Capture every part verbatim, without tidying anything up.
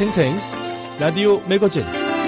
생생 라디오 매거진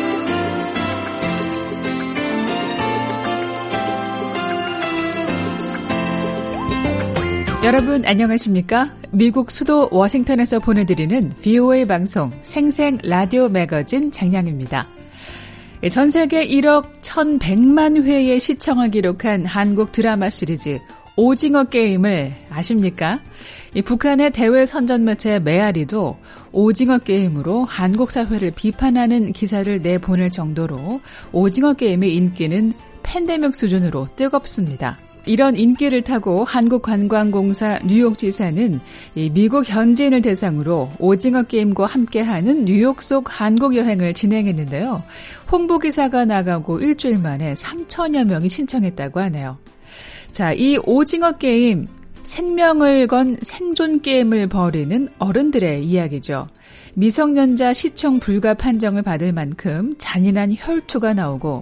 여러분 안녕하십니까? 미국 수도 워싱턴에서 보내드리는 비오에이 방송 생생 라디오 매거진 장량입니다. 전 세계 일억 천백만 회의 시청을 기록한 한국 드라마 시리즈 오징어 게임을 아십니까? 이 북한의 대외 선전 매체 메아리도 오징어 게임으로 한국 사회를 비판하는 기사를 내보낼 정도로 오징어 게임의 인기는 팬데믹 수준으로 뜨겁습니다. 이런 인기를 타고 한국관광공사 뉴욕지사는 이 미국 현지인을 대상으로 오징어 게임과 함께하는 뉴욕 속 한국 여행을 진행했는데요. 홍보기사가 나가고 일주일 만에 삼천여 명이 신청했다고 하네요. 자, 이 오징어 게임, 생명을 건 생존 게임을 벌이는 어른들의 이야기죠. 미성년자 시청 불가 판정을 받을 만큼 잔인한 혈투가 나오고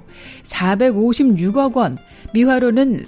사백오십육억 원, 미화로는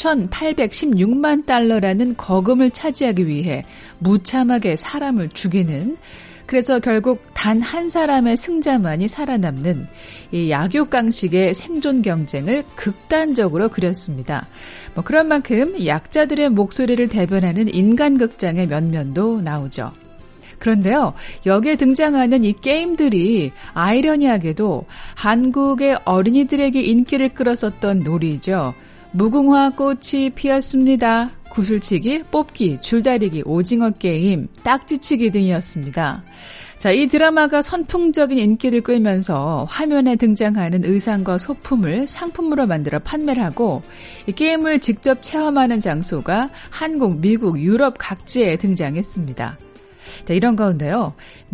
삼천팔백십육만 달러라는 거금을 차지하기 위해 무참하게 사람을 죽이는, 그래서 결국 단 한 사람의 승자만이 살아남는 이 약육강식의 생존 경쟁을 극단적으로 그렸습니다. 뭐 그런 만큼 약자들의 목소리를 대변하는 인간극장의 면면도 나오죠. 그런데요, 여기에 등장하는 이 게임들이 아이러니하게도 한국의 어린이들에게 인기를 끌었었던 놀이죠. 무궁화 꽃이 피었습니다. 구슬치기, 뽑기, 줄다리기, 오징어 게임, 딱지치기 등이었습니다. 자, 이 드라마가 선풍적인 인기를 끌면서 화면에 등장하는 의상과 소품을 상품으로 만들어 판매를 하고, 이 게임을 직접 체험하는 장소가 한국, 미국, 유럽 각지에 등장했습니다. 자, 이런 가운데요,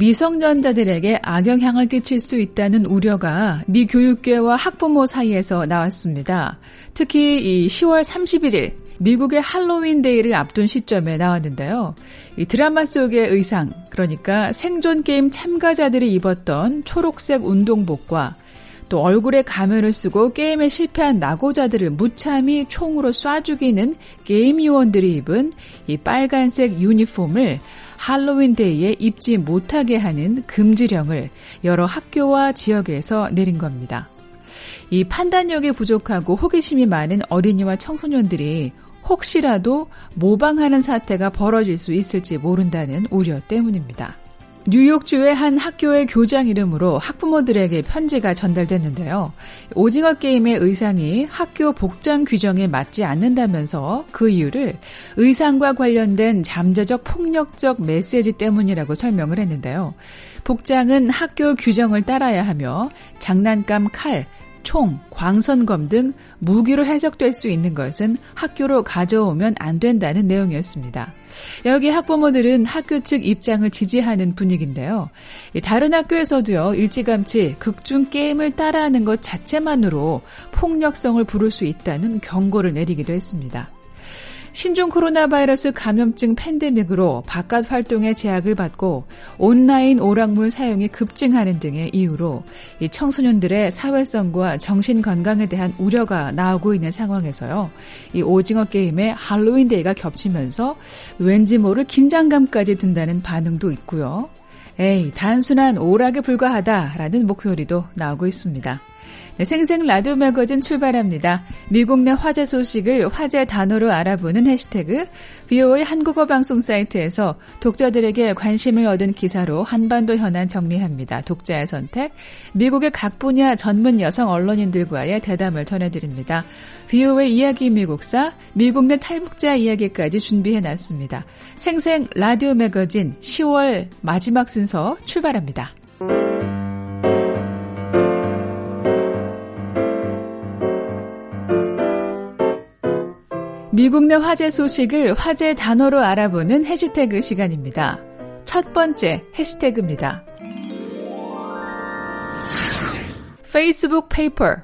미성년자들에게 악영향을 끼칠 수 있다는 우려가 미 교육계와 학부모 사이에서 나왔습니다. 특히 이 시월 삼십일일 미국의 할로윈 데이를 앞둔 시점에 나왔는데요. 이 드라마 속의 의상, 그러니까 생존 게임 참가자들이 입었던 초록색 운동복과 또 얼굴에 가면을 쓰고 게임에 실패한 낙오자들을 무참히 총으로 쏴 죽이는 게임 요원들이 입은 이 빨간색 유니폼을 할로윈 데이에 입지 못하게 하는 금지령을 여러 학교와 지역에서 내린 겁니다. 이 판단력이 부족하고 호기심이 많은 어린이와 청소년들이 혹시라도 모방하는 사태가 벌어질 수 있을지 모른다는 우려 때문입니다. 뉴욕주의 한 학교의 교장 이름으로 학부모들에게 편지가 전달됐는데요. 오징어 게임의 의상이 학교 복장 규정에 맞지 않는다면서 그 이유를 의상과 관련된 잠재적 폭력적 메시지 때문이라고 설명을 했는데요. 복장은 학교 규정을 따라야 하며 장난감 칼, 총, 광선검 등 무기로 해석될 수 있는 것은 학교로 가져오면 안 된다는 내용이었습니다. 여기 학부모들은 학교 측 입장을 지지하는 분위기인데요. 다른 학교에서도요, 일찌감치 극중 게임을 따라하는 것 자체만으로 폭력성을 부를 수 있다는 경고를 내리기도 했습니다. 신종 코로나 바이러스 감염증 팬데믹으로 바깥 활동에 제약을 받고 온라인 오락물 사용이 급증하는 등의 이유로 이 청소년들의 사회성과 정신 건강에 대한 우려가 나오고 있는 상황에서요. 이 오징어 게임의 할로윈 데이가 겹치면서 왠지 모를 긴장감까지 든다는 반응도 있고요. 에이, 단순한 오락에 불과하다라는 목소리도 나오고 있습니다. 네, 생생 라디오 매거진 출발합니다. 미국 내 화제 소식을 화제 단어로 알아보는 해시태그 비오에이 한국어 방송 사이트에서 독자들에게 관심을 얻은 기사로 한반도 현안 정리합니다. 독자의 선택, 미국의 각 분야 전문 여성 언론인들과의 대담을 전해드립니다. 비오에이 이야기 미국사, 미국 내 탈북자 이야기까지 준비해놨습니다. 생생 라디오 매거진 시월 마지막 순서 출발합니다. 미국 내 화제 소식을 화제 단어로 알아보는 해시태그 시간입니다. 첫 번째 해시태그입니다. 페이스북 페이퍼.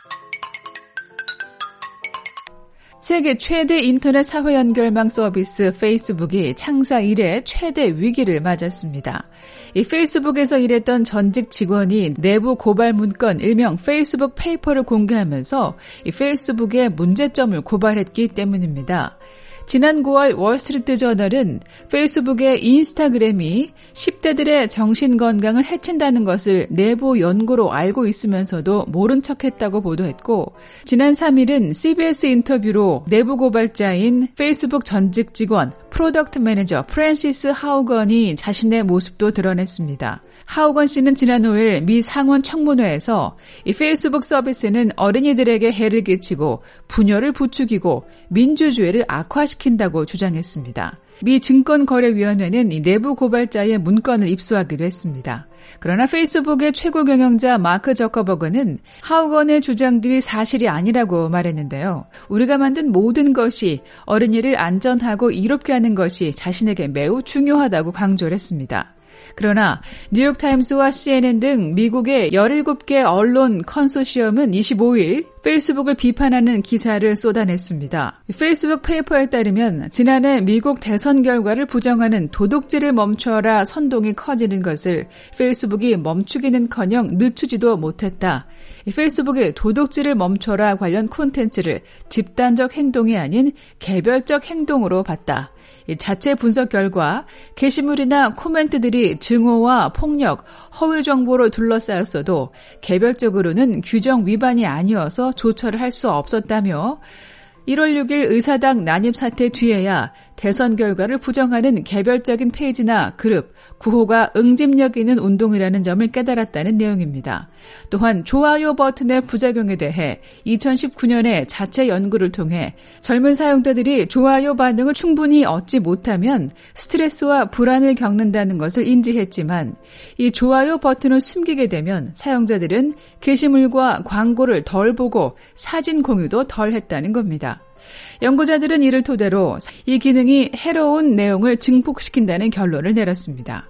세계 최대 인터넷 사회 연결망 서비스 페이스북이 창사 이래 최대 위기를 맞았습니다. 이 페이스북에서 일했던 전직 직원이 내부 고발 문건 일명 페이스북 페이퍼를 공개하면서 이 페이스북의 문제점을 고발했기 때문입니다. 지난 구월 월스트리트 저널은 페이스북의 인스타그램이 십 대들의 정신건강을 해친다는 것을 내부 연구로 알고 있으면서도 모른 척했다고 보도했고, 지난 삼 일은 씨비에스 인터뷰로 내부 고발자인 페이스북 전직 직원 프로덕트 매니저 프랜시스 하우건이 자신의 모습도 드러냈습니다. 하우건 씨는 지난 오 일 미 상원 청문회에서 이 페이스북 서비스는 어린이들에게 해를 끼치고 분열을 부추기고 민주주의를 악화시킨다고 주장했습니다. 미 증권거래위원회는 이 내부 고발자의 문건을 입수하기도 했습니다. 그러나 페이스북의 최고 경영자 마크 저커버그는 하우건의 주장들이 사실이 아니라고 말했는데요. 우리가 만든 모든 것이 어린이를 안전하고 이롭게 하는 것이 자신에게 매우 중요하다고 강조를 했습니다. 그러나 뉴욕타임스와 씨엔엔 등 미국의 열일곱 개 언론 컨소시엄은 이십오 일 페이스북을 비판하는 기사를 쏟아냈습니다. 페이스북 페이퍼에 따르면 지난해 미국 대선 결과를 부정하는 도둑질을 멈춰라 선동이 커지는 것을 페이스북이 멈추기는커녕 늦추지도 못했다. 페이스북의 도둑질을 멈춰라 관련 콘텐츠를 집단적 행동이 아닌 개별적 행동으로 봤다. 자체 분석 결과 게시물이나 코멘트들이 증오와 폭력, 허위 정보로 둘러싸였어도 개별적으로는 규정 위반이 아니어서 조처를 할 수 없었다며, 일월 육 일 의사당 난입 사태 뒤에야 대선 결과를 부정하는 개별적인 페이지나 그룹, 구호가 응집력 있는 운동이라는 점을 깨달았다는 내용입니다. 또한 좋아요 버튼의 부작용에 대해 이천십구 년에 자체 연구를 통해 젊은 사용자들이 좋아요 반응을 충분히 얻지 못하면 스트레스와 불안을 겪는다는 것을 인지했지만, 이 좋아요 버튼을 숨기게 되면 사용자들은 게시물과 광고를 덜 보고 사진 공유도 덜 했다는 겁니다. 연구자들은 이를 토대로 이 기능이 해로운 내용을 증폭시킨다는 결론을 내렸습니다.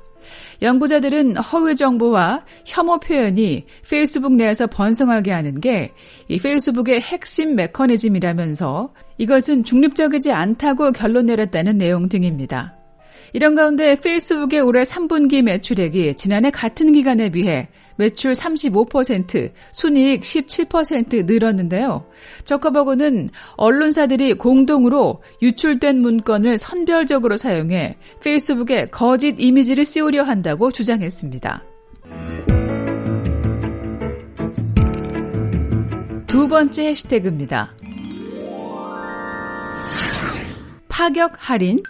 연구자들은 허위 정보와 혐오 표현이 페이스북 내에서 번성하게 하는 게 이 페이스북의 핵심 메커니즘이라면서 이것은 중립적이지 않다고 결론 내렸다는 내용 등입니다. 이런 가운데 페이스북의 올해 삼 분기 매출액이 지난해 같은 기간에 비해 매출 삼십오 퍼센트, 순이익 십칠 퍼센트 늘었는데요. 저커버그는 언론사들이 공동으로 유출된 문건을 선별적으로 사용해 페이스북에 거짓 이미지를 씌우려 한다고 주장했습니다. 두 번째 해시태그입니다. 파격 할인.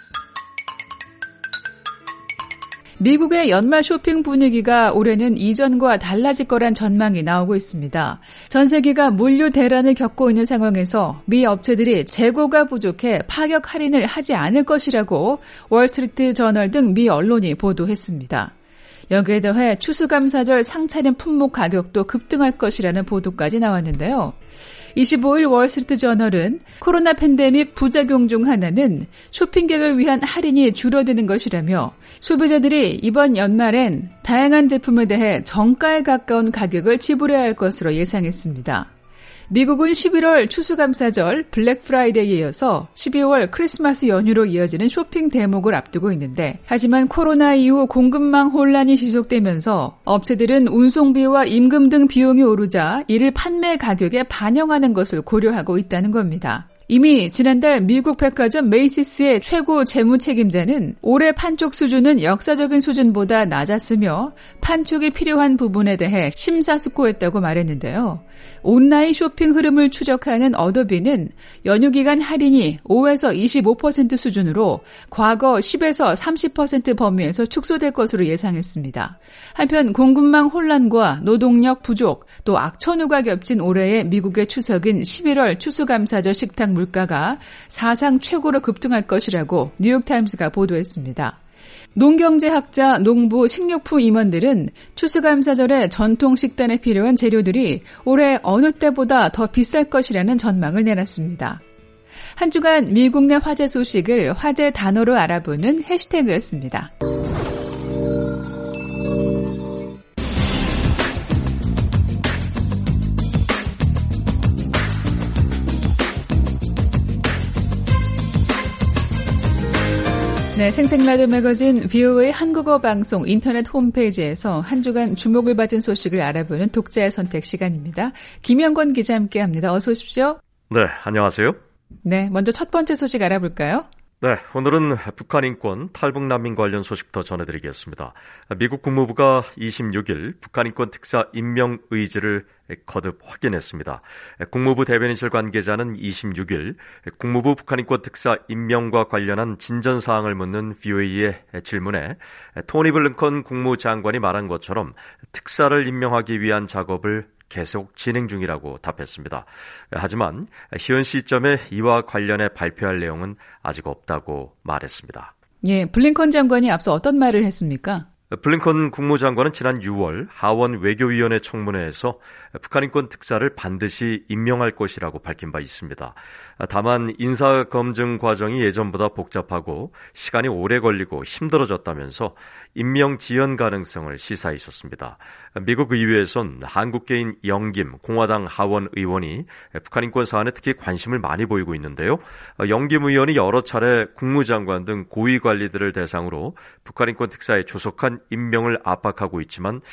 미국의 연말 쇼핑 분위기가 올해는 이전과 달라질 거란 전망이 나오고 있습니다. 전 세계가 물류 대란을 겪고 있는 상황에서 미 업체들이 재고가 부족해 파격 할인을 하지 않을 것이라고 월스트리트 저널 등 미 언론이 보도했습니다. 여기에 더해 추수감사절 상차림 품목 가격도 급등할 것이라는 보도까지 나왔는데요. 이십오 일 월스트리트 저널은 코로나 팬데믹 부작용 중 하나는 쇼핑객을 위한 할인이 줄어드는 것이라며, 소비자들이 이번 연말엔 다양한 제품에 대해 정가에 가까운 가격을 지불해야 할 것으로 예상했습니다. 미국은 십일월 추수감사절 블랙 프라이데이에 이어서 십이월 크리스마스 연휴로 이어지는 쇼핑 대목을 앞두고 있는데, 하지만 코로나 이후 공급망 혼란이 지속되면서 업체들은 운송비와 임금 등 비용이 오르자 이를 판매 가격에 반영하는 것을 고려하고 있다는 겁니다. 이미 지난달 미국 백화점 메이시스의 최고 재무 책임자는 올해 판촉 수준은 역사적인 수준보다 낮았으며 판촉이 필요한 부분에 대해 심사숙고했다고 말했는데요. 온라인 쇼핑 흐름을 추적하는 어도비는 연휴 기간 할인이 오에서 이십오 퍼센트 수준으로 과거 십에서 삼십 퍼센트 범위에서 축소될 것으로 예상했습니다. 한편 공급망 혼란과 노동력 부족, 또 악천후가 겹친 올해의 미국의 추석인 십일월 추수감사절 식탁 물가가 사상 최고로 급등할 것이라고 뉴욕타임스가 보도했습니다. 농경제학자, 농부, 식료품 임원들은 추수감사절에 전통 식단에 필요한 재료들이 올해 어느 때보다 더 비쌀 것이라는 전망을 내놨습니다. 한 주간 미국 내 화제 소식을 화제 단어로 알아보는 해시태그였습니다. 네, 생생라디오 매거진 브이오에이 한국어 방송 인터넷 홈페이지에서 한 주간 주목을 받은 소식을 알아보는 독자의 선택 시간입니다. 김영권 기자 함께합니다. 어서 오십시오. 네, 안녕하세요. 네, 먼저 첫 번째 소식 알아볼까요? 네, 오늘은 북한 인권, 탈북 난민 관련 소식 더 전해드리겠습니다. 미국 국무부가 이십육 일 북한 인권 특사 임명 의지를 거듭 확인했습니다. 국무부 대변인실 관계자는 이십육 일 국무부 북한 인권 특사 임명과 관련한 진전 사항을 묻는 브이오에이의 질문에 토니 블링컨 국무장관이 말한 것처럼 특사를 임명하기 위한 작업을 계속 진행 중이라고 답했습니다. 하지만 현 시점에 이와 관련해 발표할 내용은 아직 없다고 말했습니다. 예, 블링컨 장관이 앞서 어떤 말을 했습니까? 블링컨 국무장관은 지난 유월 하원 외교위원회 청문회에서 북한 인권 특사를 반드시 임명할 것이라고 밝힌 바 있습니다. 다만 인사검증 과정이 예전보다 복잡하고 시간이 오래 걸리고 힘들어졌다면서 임명 지연 가능성을 시사했었습니다. 미국 의회에선 한국계인 영김 공화당 하원 의원이 북한 인권 사안에 특히 관심을 많이 보이고 있는데요. 영김 의원이 여러 차례 국무장관 등 고위 관리들을 대상으로 북한 인권 특사에 조속한 임명을 압박하고 있지만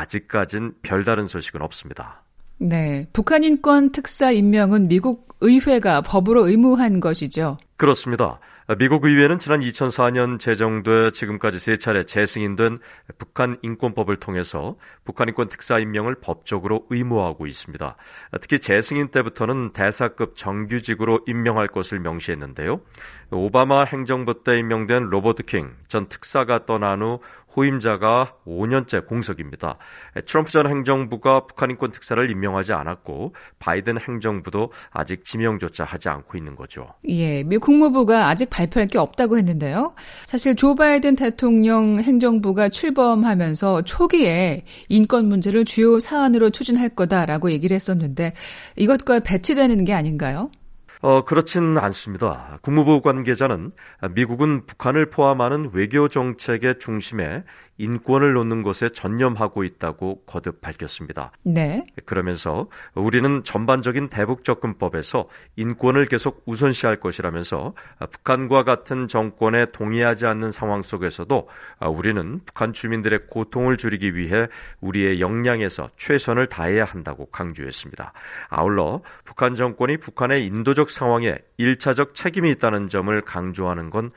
아직까진 별다른 소식은 없습니다. 네, 북한 인권 특사 임명은 미국 의회가 법으로 의무한 것이죠. 그렇습니다. 미국 의회는 지난 이천사 년 제정돼 지금까지 세 차례 재승인된 북한 인권법을 통해서 북한 인권 특사 임명을 법적으로 의무화하고 있습니다. 특히 재승인 때부터는 대사급 정규직으로 임명할 것을 명시했는데요. 오바마 행정부 때 임명된 로버트 킹 전 특사가 떠난 후 후임자가 오 년째 공석입니다. 트럼프 전 행정부가 북한 인권 특사를 임명하지 않았고 바이든 행정부도 아직 지명조차 하지 않고 있는 거죠. 예, 미 국무부가 아직 발표할 게 없다고 했는데요. 사실 조 바이든 대통령 행정부가 출범하면서 초기에 인권 문제를 주요 사안으로 추진할 거다라고 얘기를 했었는데 이것과 배치되는 게 아닌가요? 어, 그렇진 않습니다. 국무부 관계자는 미국은 북한을 포함하는 외교 정책의 중심에 인권을 놓는 것에 전념하고 있다고 거듭 밝혔습니다. 네. 그러면서 우리는 전반적인 대북 접근법에서 인권을 계속 우선시할 것이라면서 북한과 같은 정권에 동의하지 않는 상황 속에서도 우리는 북한 주민들의 고통을 줄이기 위해 우리의 역량에서 최선을 다해야 한다고 강조했습니다. 아울러 북한 정권이 북한의 인도적 상황에 일차적 책임이 있다는 점을 강조하는 건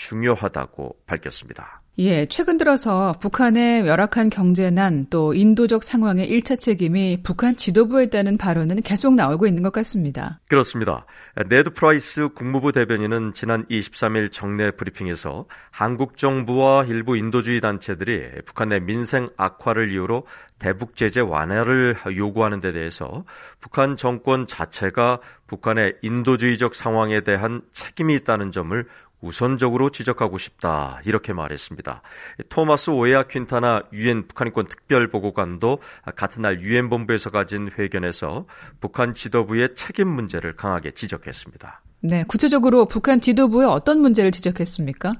중요하다고 밝혔습니다. 예, 최근 들어서 북한의 열악한 경제난 또 인도적 상황의 일 차 책임이 북한 지도부에 있다는 발언은 계속 나오고 있는 것 같습니다. 그렇습니다. 네드 프라이스 국무부 대변인은 지난 이십삼 일 정례 브리핑에서 한국 정부와 일부 인도주의 단체들이 북한 내 민생 악화를 이유로 대북 제재 완화를 요구하는 데 대해서 북한 정권 자체가 북한의 인도주의적 상황에 대한 책임이 있다는 점을 우선적으로 지적하고 싶다 이렇게 말했습니다. 토마스 오에아 퀸타나 유엔 북한인권 특별보고관도 같은 날 유엔 본부에서 가진 회견에서 북한 지도부의 책임 문제를 강하게 지적했습니다. 네, 구체적으로 북한 지도부의 어떤 문제를 지적했습니까?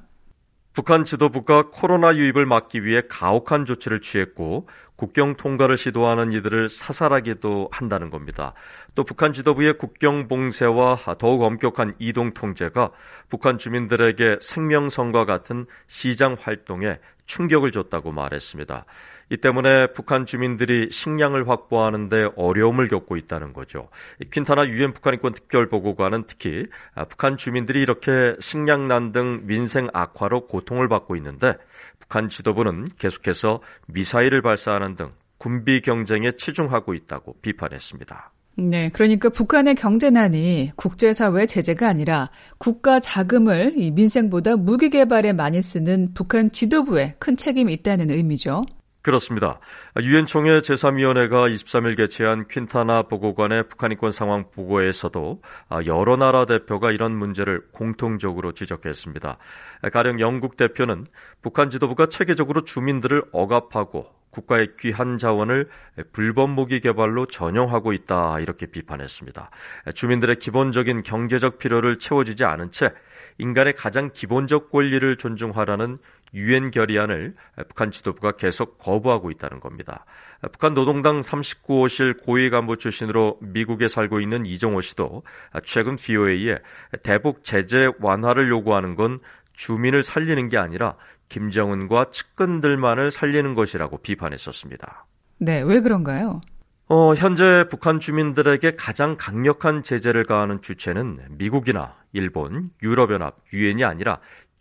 북한 지도부가 코로나 유입을 막기 위해 가혹한 조치를 취했고 국경 통과를 시도하는 이들을 사살하기도 한다는 겁니다. 또 북한 지도부의 국경 봉쇄와 더욱 엄격한 이동 통제가 북한 주민들에게 생명선과 같은 시장 활동에 충격을 줬다고 말했습니다. 이 때문에 북한 주민들이 식량을 확보하는 데 어려움을 겪고 있다는 거죠. 퀸타나 유엔 북한인권 특별보고관은 특히 북한 주민들이 이렇게 식량난 등 민생 악화로 고통을 받고 있는데 북한 지도부는 계속해서 미사일을 발사하는 등 군비 경쟁에 치중하고 있다고 비판했습니다. 네, 그러니까 북한의 경제난이 국제사회 제재가 아니라 국가 자금을 이 민생보다 무기 개발에 많이 쓰는 북한 지도부에 큰 책임이 있다는 의미죠. 그렇습니다. 유엔 총회 제삼 위원회가 이십삼 일 개최한 퀸타나 보고관의 북한 인권 상황 보고에서도 여러 나라 대표가 이런 문제를 공통적으로 지적했습니다. 가령 영국 대표는 북한 지도부가 체계적으로 주민들을 억압하고 국가의 귀한 자원을 불법 무기 개발로 전용하고 있다 이렇게 비판했습니다. 주민들의 기본적인 경제적 필요를 채워주지 않은 채 인간의 가장 기본적 권리를 존중하라는 유엔 결의안을 북한 지도부가 계속 거부하고 있다는 겁니다. 북한 노동당 삼십구 호실 고위 간부 출신으로 미국에 살고 있는 이종호 씨도 최근 브이오에이에 대북 제재 완화를 요구하는 건 주민을 살리는 게 아니라 김정은과 측근들만을 살리는 것이라고 비판했었습니다. 네, 왜 그런가요? 어, 현재 북한 주민들에게 가장 강력한 제재를 가하는 주체는 미국이나 일본, 유럽연합, 유엔이 아니라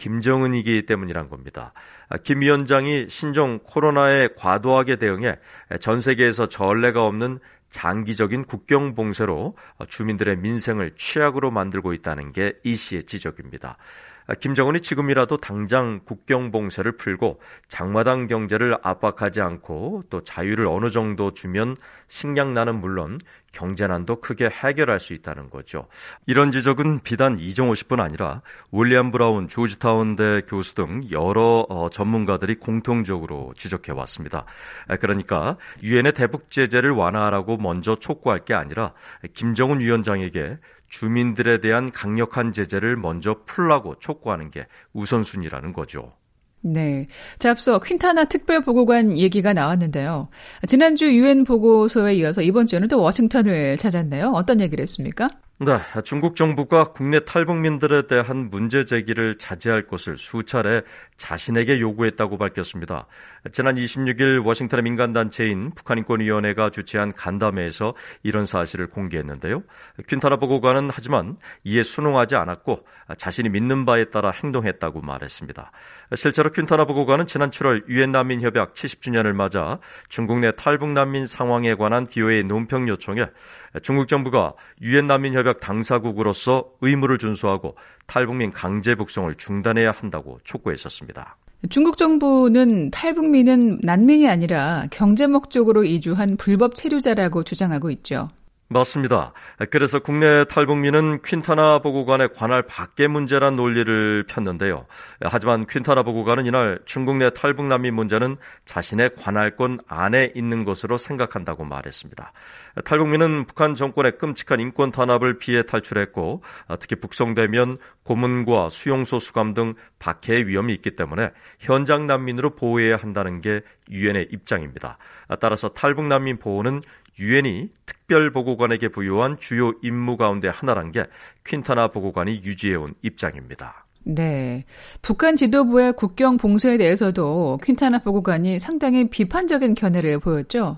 김정은이기 때문이란 겁니다. 김 위원장이 신종 코로나에 과도하게 대응해 전 세계에서 전례가 없는 장기적인 국경 봉쇄로 주민들의 민생을 취약으로 만들고 있다는 게 이 씨의 지적입니다. 김정은이 지금이라도 당장 국경 봉쇄를 풀고 장마당 경제를 압박하지 않고 또 자유를 어느 정도 주면 식량난은 물론 경제난도 크게 해결할 수 있다는 거죠. 이런 지적은 비단 이정호 씨뿐 아니라 윌리엄 브라운 조지타운대 교수 등 여러 어, 전문가들이 공통적으로 지적해 왔습니다. 그러니까 유엔의 대북 제재를 완화하라고 먼저 촉구할 게 아니라 김정은 위원장에게 주민들에 대한 강력한 제재를 먼저 풀라고 촉구하는 게 우선순위라는 거죠. 네. 자, 앞서 퀸타나 특별보고관 얘기가 나왔는데요. 지난주 유엔 보고서에 이어서 이번 주에는 또 워싱턴을 찾았네요. 어떤 얘기를 했습니까? 네, 중국 정부가 국내 탈북민들에 대한 문제 제기를 자제할 것을 수차례 자신에게 요구했다고 밝혔습니다. 지난 이십육 일 워싱턴의 민간단체인 북한인권위원회가 주최한 간담회에서 이런 사실을 공개했는데요. 퀸타나 보고관은 하지만 이에 순응하지 않았고 자신이 믿는 바에 따라 행동했다고 말했습니다. 실제로 퀸타나 보고관은 지난 칠월 유엔 난민협약 칠십 주년을 맞아 중국 내 탈북 난민 상황에 관한 비오에이 논평 요청에 중국 정부가 유엔 난민협약 당사국으로서 의무를 준수하고 탈북민 강제 북송을 중단해야 한다고 촉구했었습니다. 중국 정부는 탈북민은 난민이 아니라 경제 목적으로 이주한 불법 체류자라고 주장하고 있죠. 맞습니다. 그래서 국내 탈북민은 퀸타나 보고관의 관할 밖의 문제란 논리를 폈는데요. 하지만 퀸타나 보고관은 이날 중국 내 탈북 난민 문제는 자신의 관할권 안에 있는 것으로 생각한다고 말했습니다. 탈북민은 북한 정권의 끔찍한 인권 탄압을 피해 탈출했고 특히 북송되면 고문과 수용소 수감 등 박해의 위험이 있기 때문에 현장 난민으로 보호해야 한다는 게 유엔의 입장입니다. 따라서 탈북 난민 보호는 유엔이 특별보고관에게 부여한 주요 임무 가운데 하나란 게 퀸타나 보고관이 유지해온 입장입니다. 네, 북한 지도부의 국경 봉쇄에 대해서도 퀸타나 보고관이 상당히 비판적인 견해를 보였죠.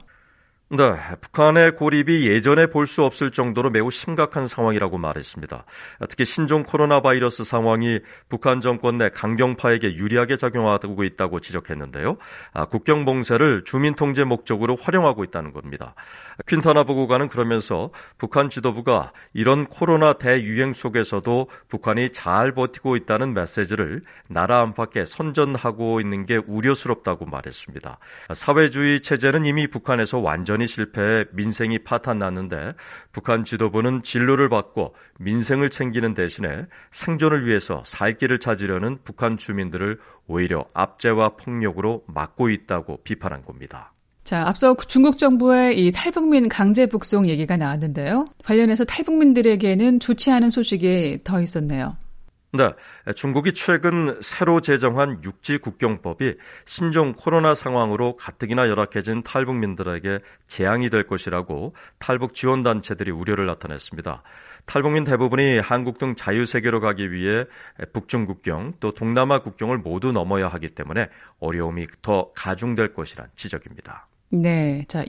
네, 북한의 고립이 예전에 볼 수 없을 정도로 매우 심각한 상황이라고 말했습니다. 특히 신종 코로나 바이러스 상황이 북한 정권 내 강경파에게 유리하게 작용하고 있다고 지적했는데요. 아, 국경 봉쇄를 주민 통제 목적으로 활용하고 있다는 겁니다. 퀸타나 보고관은 그러면서 북한 지도부가 이런 코로나 대유행 속에서도 북한이 잘 버티고 있다는 메시지를 나라 안팎에 선전하고 있는 게 우려스럽다고 말했습니다. 사회주의 체제는 이미 북한에서 완전히 실패해 민생이 파탄났는데 북한 지도부는 진로를 바꿔 민생을 챙기는 대신에 생존을 위해서 살 길을 찾으려는 북한 주민들을 오히려 압제와 폭력으로 막고 있다고 비판한 겁니다. 자, 앞서 중국 정부의 이 탈북민 강제 북송 얘기가 나왔는데요. 관련해서 탈북민들에게는 좋지 않은 소식이 더 있었네요. 네, 중국이 최근 새로 제정한 육지국경법이 신종 코로나 상황으로 가뜩이나 열악해진 탈북민들에게 재앙이 될 것이라고 탈북 지원단체들이 우려를 나타냈습니다. 탈북민 대부분이 한국 등 자유세계로 가기 위해 북중 국경 또 동남아 국경을 모두 넘어야 하기 때문에 어려움이 더 가중될 것이란 지적입니다. 네, 자,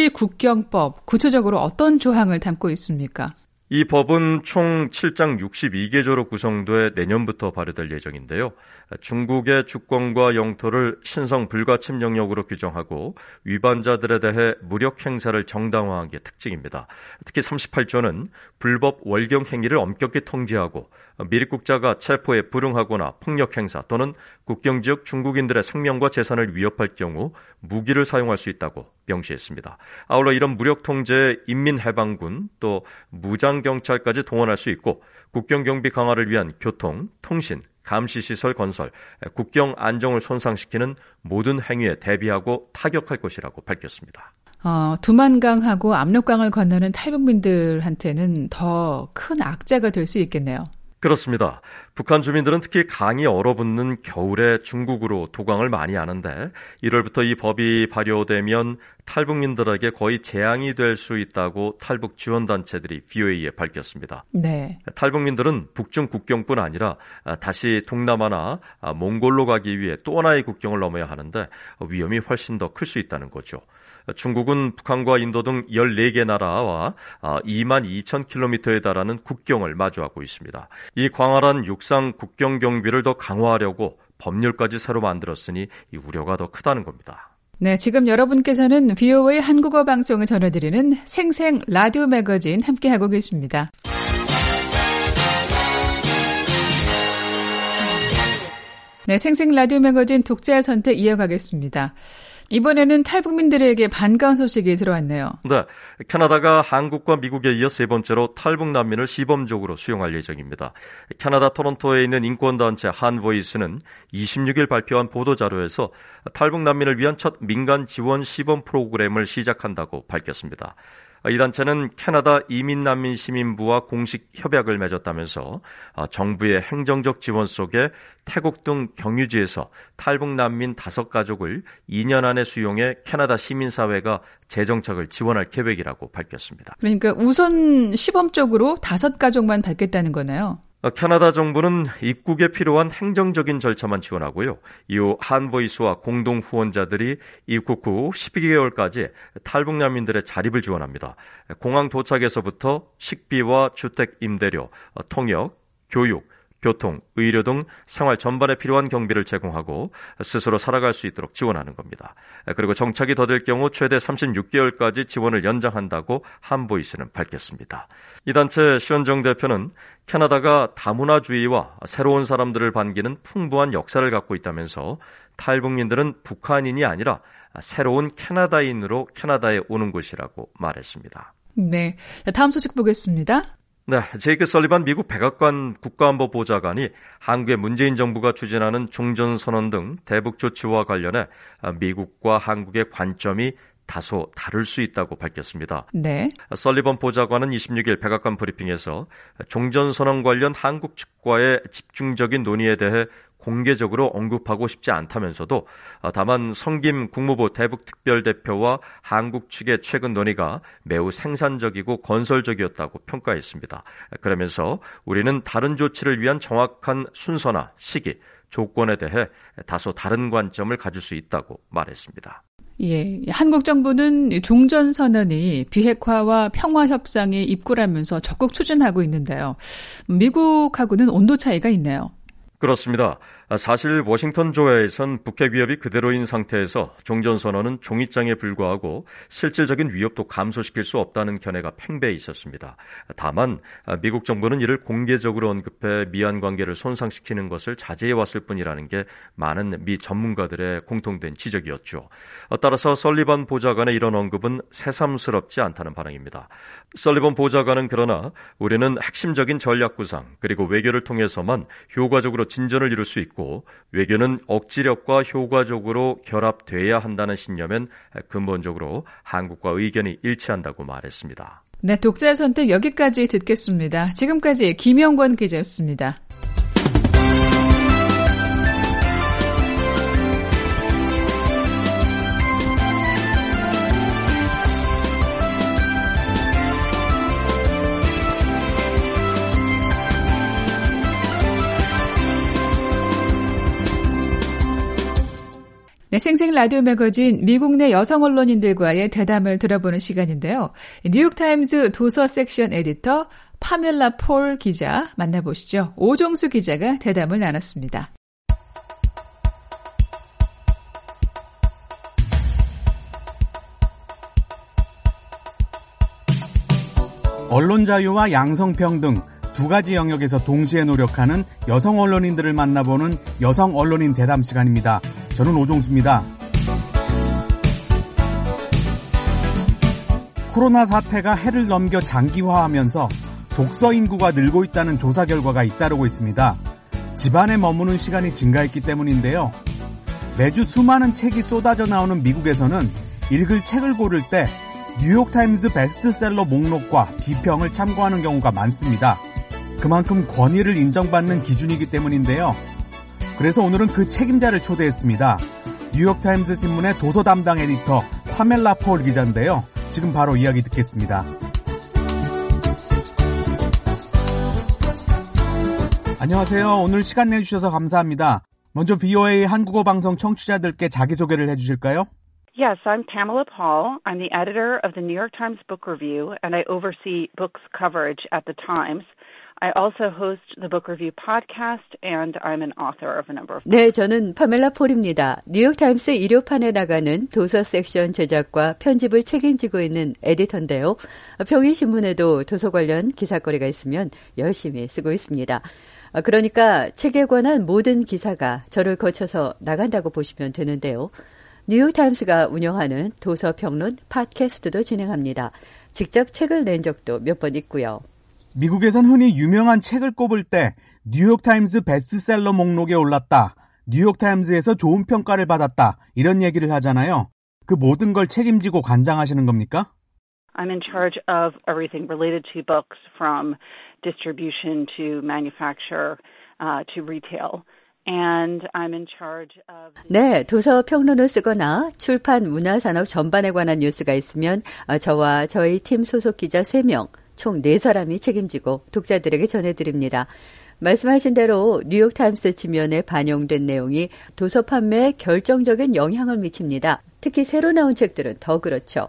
육지국경법 구체적으로 어떤 조항을 담고 있습니까? 이 법은 총 칠 장 육십이 개조로 구성돼 내년부터 발효될 예정인데요. 중국의 주권과 영토를 신성 불가침 영역으로 규정하고 위반자들에 대해 무력 행사를 정당화한 게 특징입니다. 특히 삼십팔 조는 불법 월경 행위를 엄격히 통제하고 미입국자가 체포에 불응하거나 폭력 행사 또는 국경 지역 중국인들의 생명과 재산을 위협할 경우 무기를 사용할 수 있다고 명시했습니다. 아울러 이런 무력 통제에 인민해방군 또 무장경찰까지 동원할 수 있고 국경 경비 강화를 위한 교통, 통신, 감시시설 건설, 국경 안정을 손상시키는 모든 행위에 대비하고 타격할 것이라고 밝혔습니다. 어, 두만강하고 압록강을 건너는 탈북민들한테는 더 큰 악재가 될 수 있겠네요. 그렇습니다. 북한 주민들은 특히 강이 얼어붙는 겨울에 중국으로 도강을 많이 하는데 일월부터 이 법이 발효되면 탈북민들에게 거의 재앙이 될 수 있다고 탈북 지원단체들이 브이오에이에 밝혔습니다. 네. 탈북민들은 북중 국경뿐 아니라 다시 동남아나 몽골로 가기 위해 또 하나의 국경을 넘어야 하는데 위험이 훨씬 더 클 수 있다는 거죠. 중국은 북한과 인도 등 열네 개 나라와 이만 이천 킬로미터에 달하는 국경을 마주하고 있습니다. 이 광활한 육상 국경 경비를 더 강화하려고 법률까지 새로 만들었으니 이 우려가 더 크다는 겁니다. 네, 지금 여러분께서는 브이오에이 한국어 방송을 전해드리는 생생 라디오 매거진 함께하고 계십니다. 네, 생생 라디오 매거진 독자의 선택 이어가겠습니다. 이번에는 탈북민들에게 반가운 소식이 들어왔네요. 네, 캐나다가 한국과 미국에 이어 세 번째로 탈북 난민을 시범적으로 수용할 예정입니다. 캐나다 토론토에 있는 인권단체 한보이스는 이십육 일 발표한 보도자료에서 탈북 난민을 위한 첫 민간 지원 시범 프로그램을 시작한다고 밝혔습니다. 이 단체는 캐나다 이민난민시민부와 공식 협약을 맺었다면서 정부의 행정적 지원 속에 태국 등 경유지에서 탈북 난민 다섯 가족을 이 년 안에 수용해 캐나다 시민사회가 재정착을 지원할 계획이라고 밝혔습니다. 그러니까 우선 시범적으로 다섯 가족만 받겠다는 거네요. 캐나다 정부는 입국에 필요한 행정적인 절차만 지원하고요. 이후 한보이스와 공동 후원자들이 입국 후 십이 개월까지 탈북 난민들의 자립을 지원합니다. 공항 도착에서부터 식비와 주택 임대료, 통역, 교육, 교통, 의료 등 생활 전반에 필요한 경비를 제공하고 스스로 살아갈 수 있도록 지원하는 겁니다. 그리고 정착이 더딜 경우 최대 삼십육 개월까지 지원을 연장한다고 한보이스는 밝혔습니다. 이 단체 시원정 대표는 캐나다가 다문화주의와 새로운 사람들을 반기는 풍부한 역사를 갖고 있다면서 탈북민들은 북한인이 아니라 새로운 캐나다인으로 캐나다에 오는 곳이라고 말했습니다. 네, 다음 소식 보겠습니다. 네, 제이크 설리반 미국 백악관 국가안보보좌관이 한국의 문재인 정부가 추진하는 종전선언 등 대북 조치와 관련해 미국과 한국의 관점이 다소 다를 수 있다고 밝혔습니다. 네. 설리번 보좌관은 이십육 일 백악관 브리핑에서 종전선언 관련 한국 측과의 집중적인 논의에 대해 공개적으로 언급하고 싶지 않다면서도 다만 성김 국무부 대북특별대표와 한국 측의 최근 논의가 매우 생산적이고 건설적이었다고 평가했습니다. 그러면서 우리는 다른 조치를 위한 정확한 순서나 시기, 조건에 대해 다소 다른 관점을 가질 수 있다고 말했습니다. 예, 한국 정부는 종전선언이 비핵화와 평화협상에 입구라면서 적극 추진하고 있는데요. 미국하고는 온도 차이가 있네요. 그렇습니다. 사실 워싱턴 조야에선 북핵 위협이 그대로인 상태에서 종전선언은 종이장에 불과하고 실질적인 위협도 감소시킬 수 없다는 견해가 팽배해 있었습니다. 다만 미국 정부는 이를 공개적으로 언급해 미한 관계를 손상시키는 것을 자제해왔을 뿐이라는 게 많은 미 전문가들의 공통된 지적이었죠. 따라서 설리번 보좌관의 이런 언급은 새삼스럽지 않다는 반응입니다. 설리번 보좌관은 그러나 우리는 핵심적인 전략 구상 그리고 외교를 통해서만 효과적으로 진전을 이룰 수 있고 외교는 억지력과 효과적으로 결합돼야 한다는 신념엔 근본적으로 한국과 의견이 일치한다고 말했습니다. 네, 독자의 선택 여기까지 듣겠습니다. 지금까지 김영권 기자였습니다. 네, 생생 라디오 매거진 미국 내 여성 언론인들과의 대담을 들어보는 시간인데요. 뉴욕타임즈 도서 섹션 에디터 파멜라 폴 기자 만나보시죠. 오종수 기자가 대담을 나눴습니다. 언론 자유와 양성평등 두 가지 영역에서 동시에 노력하는 여성 언론인들을 만나보는 여성 언론인 대담 시간입니다. 저는 오종수입니다. 코로나 사태가 해를 넘겨 장기화하면서 독서 인구가 늘고 있다는 조사 결과가 잇따르고 있습니다. 집안에 머무는 시간이 증가했기 때문인데요. 매주 수많은 책이 쏟아져 나오는 미국에서는 읽을 책을 고를 때 뉴욕타임즈 베스트셀러 목록과 비평을 참고하는 경우가 많습니다. 그만큼 권위를 인정받는 기준이기 때문인데요. 그래서 오늘은 그 책임자를 초대했습니다. 뉴욕타임스 신문의 도서 담당 에디터 파멜라 폴 기자인데요. 지금 바로 이야기 듣겠습니다. 안녕하세요. 오늘 시간 내주셔서 감사합니다. 먼저 브이오에이 한국어 방송 청취자들께 자기소개를 해주실까요? Yes, I'm Pamela Paul. I'm the editor of the New York Times Book Review, and I oversee books coverage at the Times. I also host the Book Review podcast, and I'm an author of a number of books. 네, 저는 파멜라 폴입니다. 뉴욕타임스 일요판에 나가는 도서 섹션 제작과 편집을 책임지고 있는 에디터인데요. 평일 신문에도 도서 관련 기사거리가 있으면 열심히 쓰고 있습니다. 그러니까 책에 관한 모든 기사가 저를 거쳐서 나간다고 보시면 되는데요. 뉴욕타임스가 운영하는 도서평론 팟캐스트도 진행합니다. 직접 책을 낸 적도 몇 번 있고요. 미국에선 흔히 유명한 책을 꼽을 때 뉴욕타임스 베스트셀러 목록에 올랐다, 뉴욕타임스에서 좋은 평가를 받았다, 이런 얘기를 하잖아요. 그 모든 걸 책임지고 관장하시는 겁니까? I'm in charge of everything related to books from distribution to manufacture uh, to retail. And I'm in charge of 네, 도서 평론을 쓰거나 출판 문화산업 전반에 관한 뉴스가 있으면 저와 저희 팀 소속 기자 세 명, 총 네 사람이 책임지고 독자들에게 전해드립니다. 말씀하신 대로 뉴욕타임스 지면에 반영된 내용이 도서 판매에 결정적인 영향을 미칩니다. 특히 새로 나온 책들은 더 그렇죠.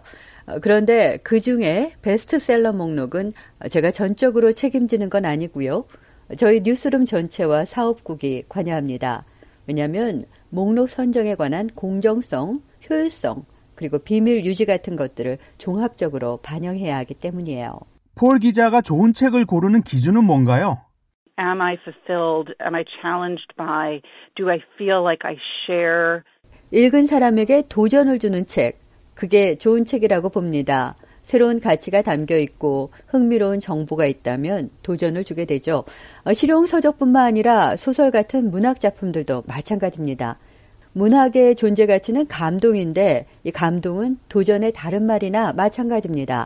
그런데 그중에 베스트셀러 목록은 제가 전적으로 책임지는 건 아니고요. 저희 뉴스룸 전체와 사업국이 관여합니다. 왜냐하면 목록 선정에 관한 공정성, 효율성, 그리고 비밀 유지 같은 것들을 종합적으로 반영해야 하기 때문이에요. 폴 기자가 좋은 책을 고르는 기준은 뭔가요? Am I fulfilled? Am I challenged by? Do I feel like I share? 읽은 사람에게 도전을 주는 책, 그게 좋은 책이라고 봅니다. 새로운 가치가 담겨 있고 흥미로운 정보가 있다면 도전을 주게 되죠. 실용 서적뿐만 아니라 소설 같은 문학 작품들도 마찬가지입니다. 문학의 존재 가치는 감동인데 이 감동은 도전의 다른 말이나 마찬가지입니다.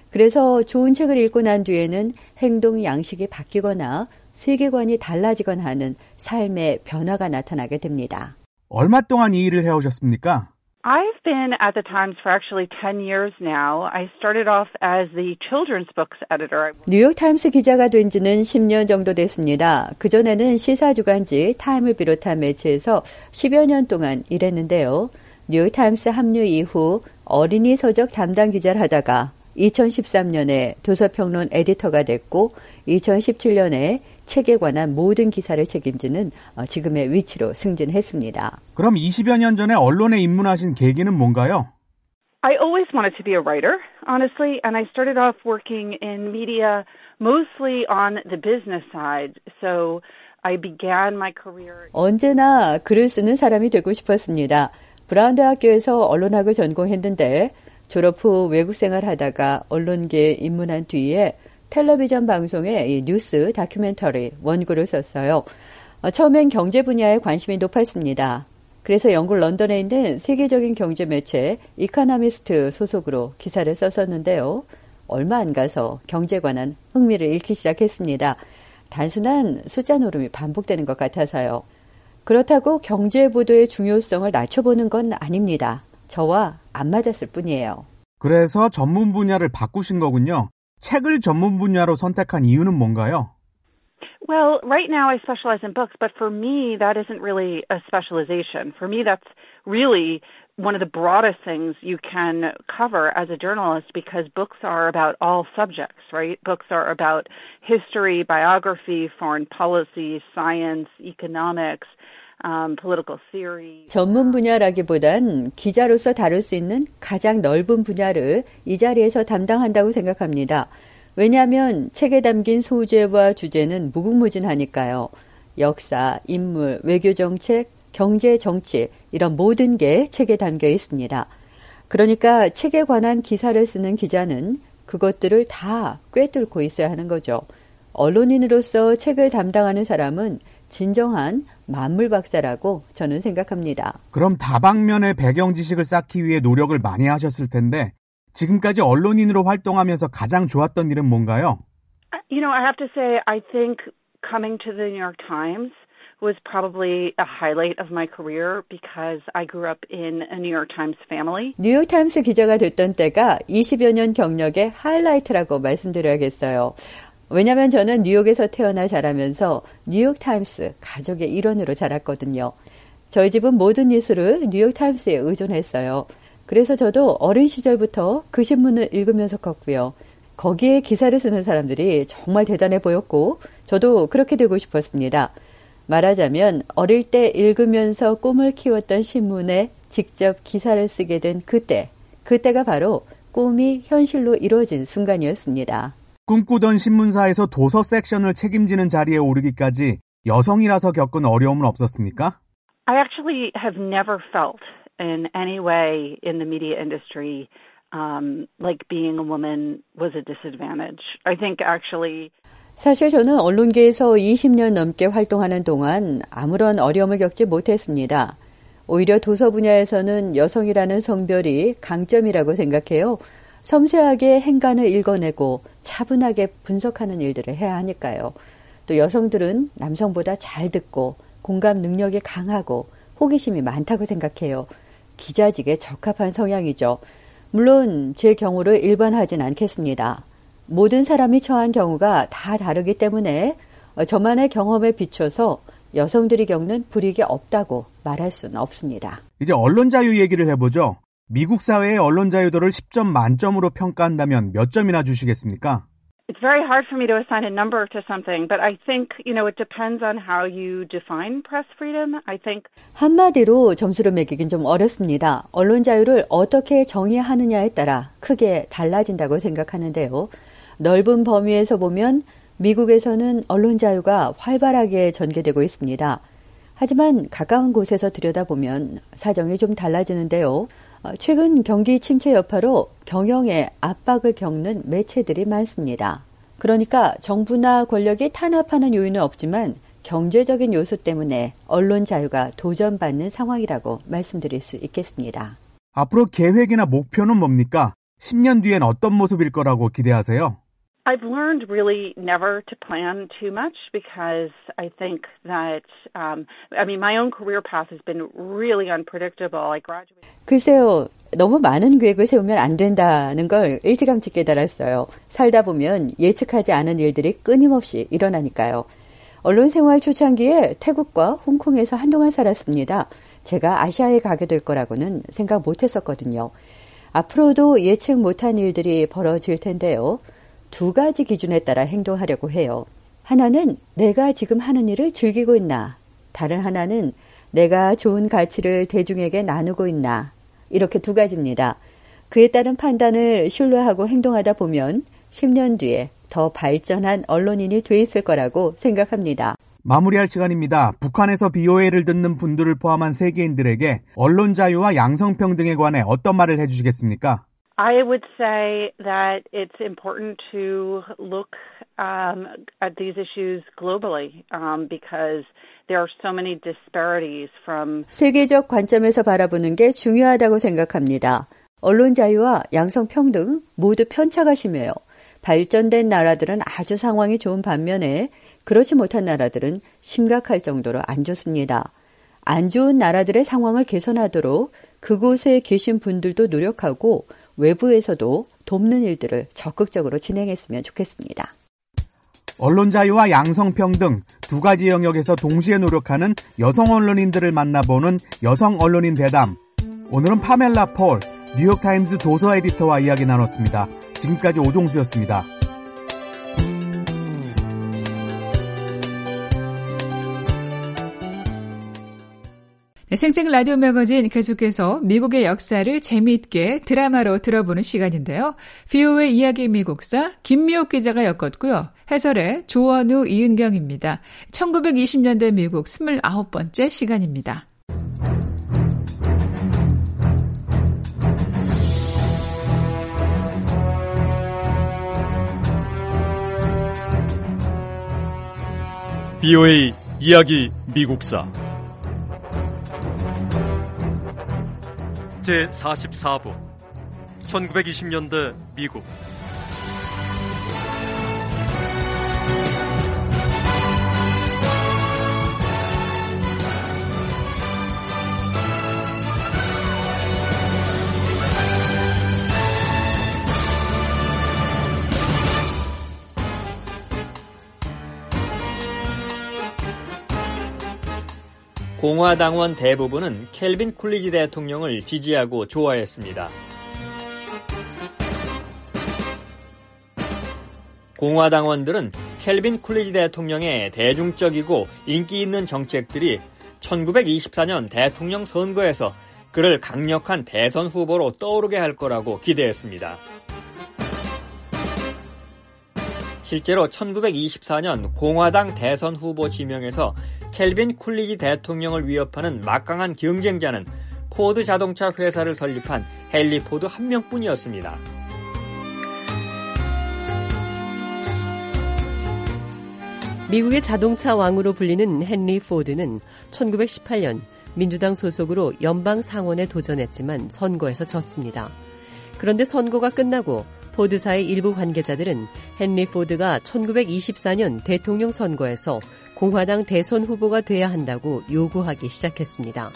그래서 좋은 책을 읽고 난 뒤에는 행동 양식이 바뀌거나 세계관이 달라지거나 하는 삶의 변화가 나타나게 됩니다. 얼마 동안 이 일을 해오셨습니까? I've been at the Times for actually ten years now. I started off as the children's books editor. 뉴욕타임스 기자가 된 지는 십 년 정도 됐습니다. 그전에는 시사주간지 타임을 비롯한 매체에서 십여 년 동안 일했는데요. 뉴욕타임스 합류 이후 어린이 서적 담당 기자를 하다가 이천십삼 년에 도서평론 에디터가 됐고 이천십칠 년에 책에 관한 모든 기사를 책임지는 지금의 위치로 승진했습니다. 그럼 이십여 년 전에 언론에 입문하신 계기는 뭔가요? I always wanted to be a writer, honestly, and I started off working in media mostly on the business side. So I began my career. 언제나 글을 쓰는 사람이 되고 싶었습니다. 브라운 대학교에서 언론학을 전공했는데 졸업 후 외국 생활하다가 언론계에 입문한 뒤에 텔레비전 방송에 뉴스 다큐멘터리 원고를 썼어요. 처음엔 경제 분야에 관심이 높았습니다. 그래서 영국 런던에 있는 세계적인 경제 매체 이코노미스트 소속으로 기사를 썼었는데요. 얼마 안 가서 경제에 관한 흥미를 잃기 시작했습니다. 단순한 숫자 노름이 반복되는 것 같아서요. 그렇다고 경제 보도의 중요성을 낮춰보는 건 아닙니다. 저와 안 맞았을 뿐이에요. 그래서 전문 분야를 바꾸신 거군요. 책을 전문 분야로 선택한 이유는 뭔가요? Well, right now I specialize in books, but for me that isn't really a specialization. For me that's really one of the broadest things you can cover as a journalist because books are about all subjects, right? Books are about history, biography, foreign policy, science, economics, um, political theory. 전문 분야라기보단 기자로서 다룰 수 있는 가장 넓은 분야를 이 자리에서 담당한다고 생각합니다. 왜냐하면 책에 담긴 소재와 주제는 무궁무진하니까요. 역사, 인물, 외교정책, 경제, 정치 이런 모든 게 책에 담겨 있습니다. 그러니까 책에 관한 기사를 쓰는 기자는 그것들을 다 꿰뚫고 있어야 하는 거죠. 언론인으로서 책을 담당하는 사람은 진정한 만물 박사라고 저는 생각합니다. 그럼 다방면의 배경 지식을 쌓기 위해 노력을 많이 하셨을 텐데 지금까지 언론인으로 활동하면서 가장 좋았던 일은 뭔가요? You know, I have to say, I think coming to the New York Times was probably a highlight of my career because I grew up in a New York Times family. 뉴욕타임스 기자가 됐던 때가 이십여 년 경력의 하이라이트라고 말씀드려야겠어요. 왜냐하면 저는 뉴욕에서 태어나 자라면서 뉴욕타임스 가족의 일원으로 자랐거든요. 저희 집은 모든 뉴스를 뉴욕타임스에 의존했어요. 그래서 저도 어린 시절부터 그 신문을 읽으면서 컸고요. 거기에 기사를 쓰는 사람들이 정말 대단해 보였고 저도 그렇게 되고 싶었습니다. 말하자면 어릴 때 읽으면서 꿈을 키웠던 신문에 직접 기사를 쓰게 된 그때, 그때가 바로 꿈이 현실로 이루어진 순간이었습니다. 꿈꾸던 신문사에서 도서 섹션을 책임지는 자리에 오르기까지 여성이라서 겪은 어려움은 없었습니까? I actually have never felt in any way in the media industry um, like being a woman was a disadvantage. I think actually 사실 저는 언론계에서 이십 년 넘게 활동하는 동안 아무런 어려움을 겪지 못했습니다. 오히려 도서 분야에서는 여성이라는 성별이 강점이라고 생각해요. 섬세하게 행간을 읽어내고 차분하게 분석하는 일들을 해야 하니까요. 또 여성들은 남성보다 잘 듣고 공감 능력이 강하고 호기심이 많다고 생각해요. 기자직에 적합한 성향이죠. 물론 제 경우를 일반화하진 않겠습니다. 모든 사람이 처한 경우가 다 다르기 때문에 저만의 경험에 비춰서 여성들이 겪는 불이익이 없다고 말할 수는 없습니다. 이제 언론 자유 얘기를 해보죠. 미국 사회의 언론 자유도를 십 점 만점으로 평가한다면 몇 점이나 주시겠습니까? It's very hard for me to assign a number to something, but I think, you know, it depends on how you define press freedom. I think 한마디로 점수를 매기긴 좀 어렵습니다. 언론 자유를 어떻게 정의하느냐에 따라 크게 달라진다고 생각하는데요. 넓은 범위에서 보면 미국에서는 언론 자유가 활발하게 전개되고 있습니다. 하지만 가까운 곳에서 들여다보면 사정이 좀 달라지는데요. 최근 경기 침체 여파로 경영에 압박을 겪는 매체들이 많습니다. 그러니까 정부나 권력이 탄압하는 요인은 없지만 경제적인 요소 때문에 언론 자유가 도전받는 상황이라고 말씀드릴 수 있겠습니다. 앞으로 계획이나 목표는 뭡니까? 십 년 뒤엔 어떤 모습일 거라고 기대하세요? I've learned really never to plan too much because I think that, um, I mean, my own career path has been really unpredictable. I graduated. 글쎄요, 너무 많은 계획을 세우면 안 된다는 걸 일찌감치 깨달았어요. 살다 보면 예측하지 않은 일들이 끊임없이 일어나니까요. 언론 생활 초창기에 태국과 홍콩에서 한동안 살았습니다. 제가 아시아에 가게 될 거라고는 생각 못 했었거든요. 앞으로도 예측 못한 일들이 벌어질 텐데요. 두 가지 기준에 따라 행동하려고 해요. 하나는 내가 지금 하는 일을 즐기고 있나, 다른 하나는 내가 좋은 가치를 대중에게 나누고 있나, 이렇게 두 가지입니다. 그에 따른 판단을 신뢰하고 행동하다 보면 십 년 뒤에 더 발전한 언론인이 돼 있을 거라고 생각합니다. 마무리할 시간입니다. 북한에서 비오에이를 듣는 분들을 포함한 세계인들에게 언론 자유와 양성평등에 관해 어떤 말을 해주시겠습니까? I would say that it's important to look um, at these issues globally um, because there are so many disparities from 세계적 관점에서 바라보는 게 중요하다고 생각합니다. 언론 자유와 양성평등 모두 편차가 심해요. 발전된 나라들은 아주 상황이 좋은 반면에 그렇지 못한 나라들은 심각할 정도로 안 좋습니다. 안 좋은 나라들의 상황을 개선하도록 그곳에 계신 분들도 노력하고 외부에서도 돕는 일들을 적극적으로 진행했으면 좋겠습니다. 언론 자유와 양성평등 두 가지 영역에서 동시에 노력하는 여성 언론인들을 만나보는 여성 언론인 대담. 오늘은 파멜라 폴, 뉴욕타임스 도서 에디터와 이야기 나눴습니다. 지금까지 오종수였습니다. 네, 생생 라디오 매거진 계속해서 미국의 역사를 재미있게 드라마로 들어보는 시간인데요. 브이오에이 이야기 미국사 김미옥 기자가 엮었고요. 해설의 조원우, 이은경입니다. 천구백이십 년대 미국 스물아홉 번째 시간입니다. 브이오에이 이야기 미국사 제사십사 부 천구백이십 년대 미국 공화당원 대부분은 켈빈 쿨리지 대통령을 지지하고 좋아했습니다. 공화당원들은 켈빈 쿨리지 대통령의 대중적이고 인기 있는 정책들이 천구백이십사 년 대통령 선거에서 그를 강력한 대선 후보로 떠오르게 할 거라고 기대했습니다. 실제로 천구백이십사 년 공화당 대선 후보 지명에서 켈빈 쿨리지 대통령을 위협하는 막강한 경쟁자는 포드 자동차 회사를 설립한 헨리 포드 한 명뿐이었습니다. 미국의 자동차 왕으로 불리는 헨리 포드는 천구백십팔 년 민주당 소속으로 연방 상원에 도전했지만 선거에서 졌습니다. 그런데 선거가 끝나고 포드사의 일부 관계자들은 헨리 포드가 천구백이십사 년 대통령 선거에서 공화당 대선 후보가 돼야 한다고 요구하기 시작했습니다.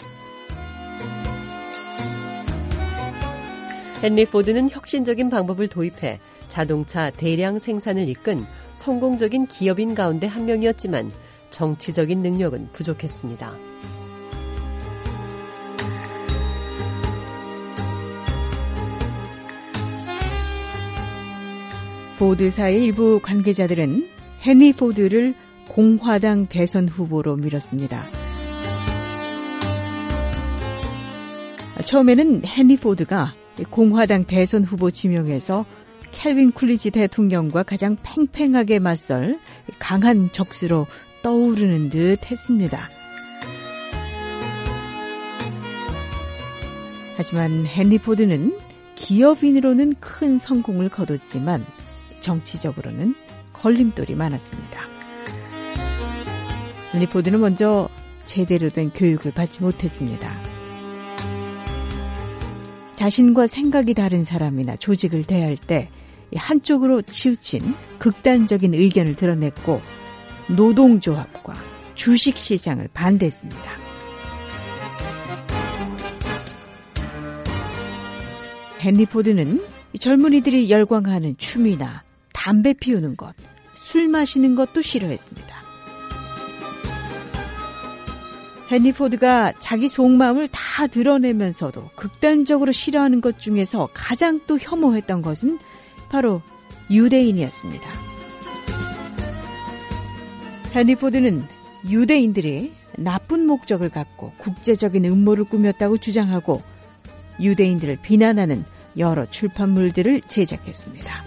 헨리 포드는 혁신적인 방법을 도입해 자동차 대량 생산을 이끈 성공적인 기업인 가운데 한 명이었지만 정치적인 능력은 부족했습니다. 포드사의 일부 관계자들은 헨리 포드를 공화당 대선 후보로 밀었습니다. 처음에는 헨리 포드가 공화당 대선 후보 지명에서 켈빈 쿨리지 대통령과 가장 팽팽하게 맞설 강한 적수로 떠오르는 듯 했습니다. 하지만 헨리 포드는 기업인으로는 큰 성공을 거뒀지만 정치적으로는 걸림돌이 많았습니다. 헨리 포드는 먼저 제대로 된 교육을 받지 못했습니다. 자신과 생각이 다른 사람이나 조직을 대할 때 한쪽으로 치우친 극단적인 의견을 드러냈고 노동조합과 주식시장을 반대했습니다. 헨리 포드는 젊은이들이 열광하는 춤이나 담배 피우는 것, 술 마시는 것도 싫어했습니다. 헨리 포드가 자기 속마음을 다 드러내면서도 극단적으로 싫어하는 것 중에서 가장 또 혐오했던 것은 바로 유대인이었습니다. 헨리 포드는 유대인들이 나쁜 목적을 갖고 국제적인 음모를 꾸몄다고 주장하고 유대인들을 비난하는 여러 출판물들을 제작했습니다.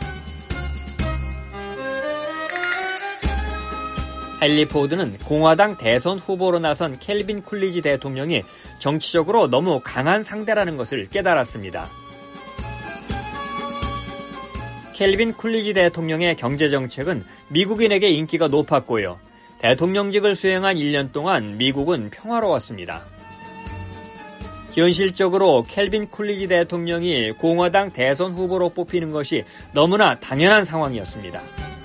헨리 포드는 공화당 대선 후보로 나선 켈빈 쿨리지 대통령이 정치적으로 너무 강한 상대라는 것을 깨달았습니다. 켈빈 쿨리지 대통령의 경제정책은 미국인에게 인기가 높았고요. 대통령직을 수행한 일 년 동안 미국은 평화로웠습니다. 현실적으로 켈빈 쿨리지 대통령이 공화당 대선 후보로 뽑히는 것이 너무나 당연한 상황이었습니다.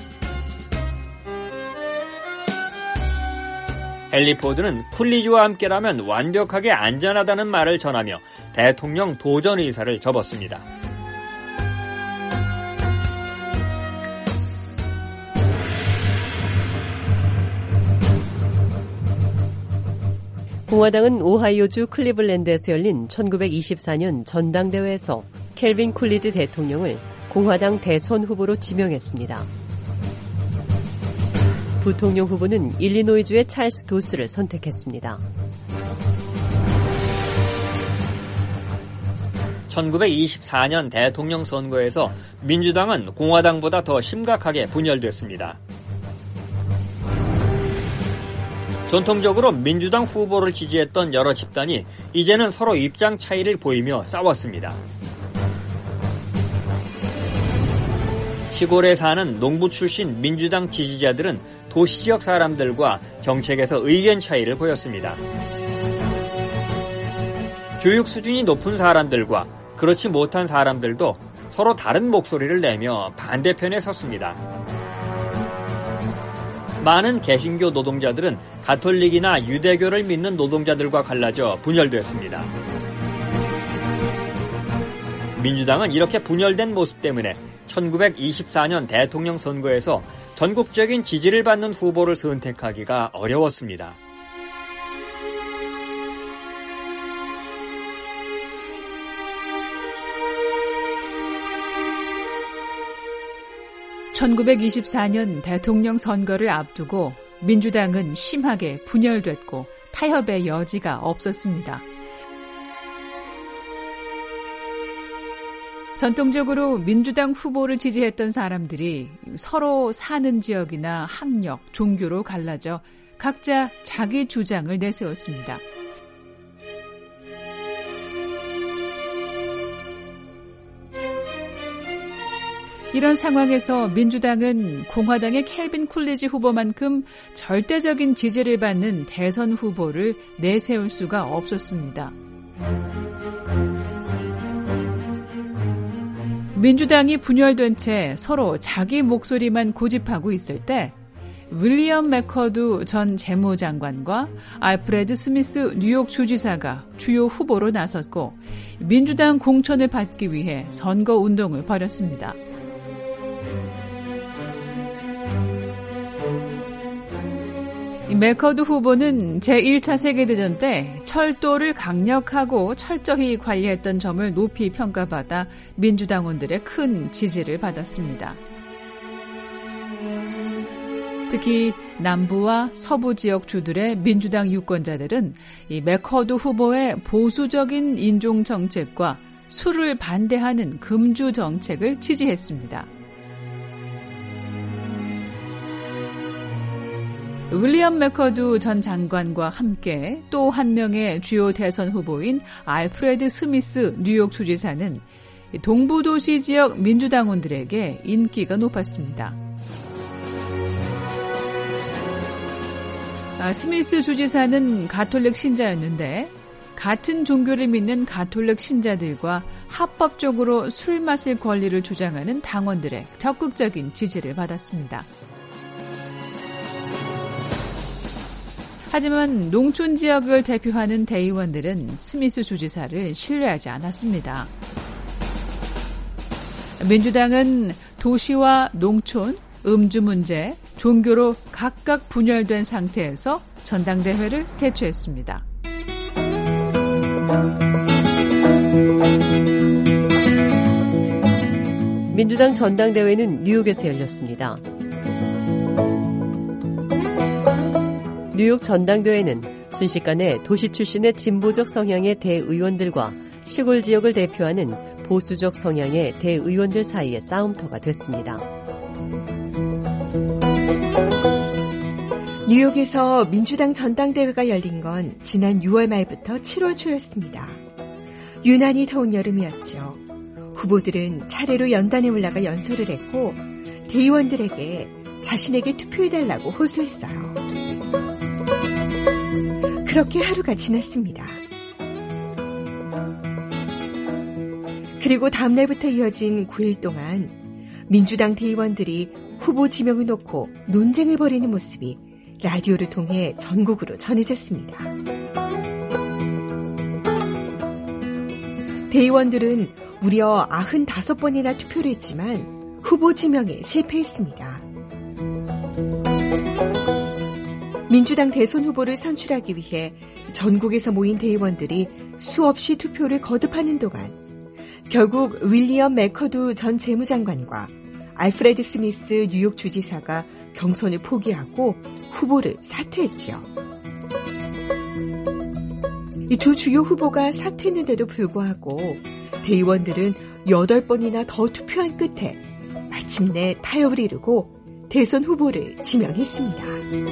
헨리 포드는 쿨리지와 함께라면 완벽하게 안전하다는 말을 전하며 대통령 도전 의사를 접었습니다. 공화당은 오하이오주 클리블랜드에서 열린 천구백이십사 년 전당대회에서 켈빈 쿨리지 대통령을 공화당 대선 후보로 지명했습니다. 부통령 후보는 일리노이주의 찰스 도스를 선택했습니다. 천구백이십사 년 대통령 선거에서 민주당은 공화당보다 더 심각하게 분열됐습니다. 전통적으로 민주당 후보를 지지했던 여러 집단이 이제는 서로 입장 차이를 보이며 싸웠습니다. 시골에 사는 농부 출신 민주당 지지자들은 도시 지역 사람들과 정책에서 의견 차이를 보였습니다. 교육 수준이 높은 사람들과 그렇지 못한 사람들도 서로 다른 목소리를 내며 반대편에 섰습니다. 많은 개신교 노동자들은 가톨릭이나 유대교를 믿는 노동자들과 갈라져 분열됐습니다. 민주당은 이렇게 분열된 모습 때문에 천구백이십사 년 대통령 선거에서 전국적인 지지를 받는 후보를 선택하기가 어려웠습니다. 천구백이십사 년 대통령 선거를 앞두고 민주당은 심하게 분열됐고 타협의 여지가 없었습니다. 전통적으로 민주당 후보를 지지했던 사람들이 서로 사는 지역이나 학력, 종교로 갈라져 각자 자기 주장을 내세웠습니다. 이런 상황에서 민주당은 공화당의 켈빈 쿨리지 후보만큼 절대적인 지지를 받는 대선 후보를 내세울 수가 없었습니다. 민주당이 분열된 채 서로 자기 목소리만 고집하고 있을 때 윌리엄 맥커두 전 재무장관과 알프레드 스미스 뉴욕 주지사가 주요 후보로 나섰고 민주당 공천을 받기 위해 선거운동을 벌였습니다. 맥커두 후보는 제일 차 세계대전 때 철도를 강력하고 철저히 관리했던 점을 높이 평가받아 민주당원들의 큰 지지를 받았습니다. 특히 남부와 서부 지역 주들의 민주당 유권자들은 이 맥커두 후보의 보수적인 인종 정책과 술을 반대하는 금주 정책을 지지했습니다. 윌리엄 맥커두 전 장관과 함께 또 한 명의 주요 대선 후보인 알프레드 스미스 뉴욕 주지사는 동부도시 지역 민주당원들에게 인기가 높았습니다. 아, 스미스 주지사는 가톨릭 신자였는데 같은 종교를 믿는 가톨릭 신자들과 합법적으로 술 마실 권리를 주장하는 당원들의 적극적인 지지를 받았습니다. 하지만 농촌 지역을 대표하는 대의원들은 스미스 주지사를 신뢰하지 않았습니다. 민주당은 도시와 농촌, 음주 문제, 종교로 각각 분열된 상태에서 전당대회를 개최했습니다. 민주당 전당대회는 뉴욕에서 열렸습니다. 뉴욕 전당대회는 순식간에 도시 출신의 진보적 성향의 대의원들과 시골 지역을 대표하는 보수적 성향의 대의원들 사이의 싸움터가 됐습니다. 뉴욕에서 민주당 전당대회가 열린 건 지난 유월 말부터 칠월 초였습니다. 유난히 더운 여름이었죠. 후보들은 차례로 연단에 올라가 연설을 했고 대의원들에게 자신에게 투표해달라고 호소했어요. 그렇게 하루가 지났습니다. 그리고 다음 날부터 이어진 구 일 동안 민주당 대의원들이 후보 지명을 놓고 논쟁을 벌이는 모습이 라디오를 통해 전국으로 전해졌습니다. 대의원들은 무려 구십오 번이나 투표를 했지만 후보 지명에 실패했습니다. 민주당 대선 후보를 선출하기 위해 전국에서 모인 대의원들이 수없이 투표를 거듭하는 동안 결국 윌리엄 맥커두 전 재무장관과 알프레드 스미스 뉴욕 주지사가 경선을 포기하고 후보를 사퇴했죠. 이 두 주요 후보가 사퇴했는데도 불구하고 대의원들은 여덟 번이나 더 투표한 끝에 마침내 타협을 이루고 대선 후보를 지명했습니다.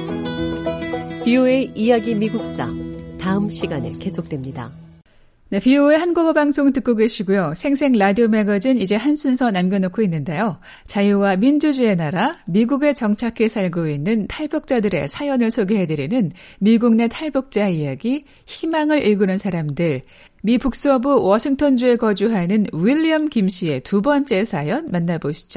비오에이 이야기 미국사 다음 시간에 계속됩니다. 네, 비오에이 한국어 방송 듣고 계시고요. 생생 라디오 매거진 이제 한 순서 남겨놓고 있는데요. 자유와 민주주의의 나라, 미국에 정착해 살고 있는 탈북자들의 사연을 소개해드리는 미국 내 탈북자 이야기, 희망을 일구는 사람들. 미 북서부 워싱턴주에 거주하는 윌리엄 김 씨의 두 번째 사연 만나보시죠.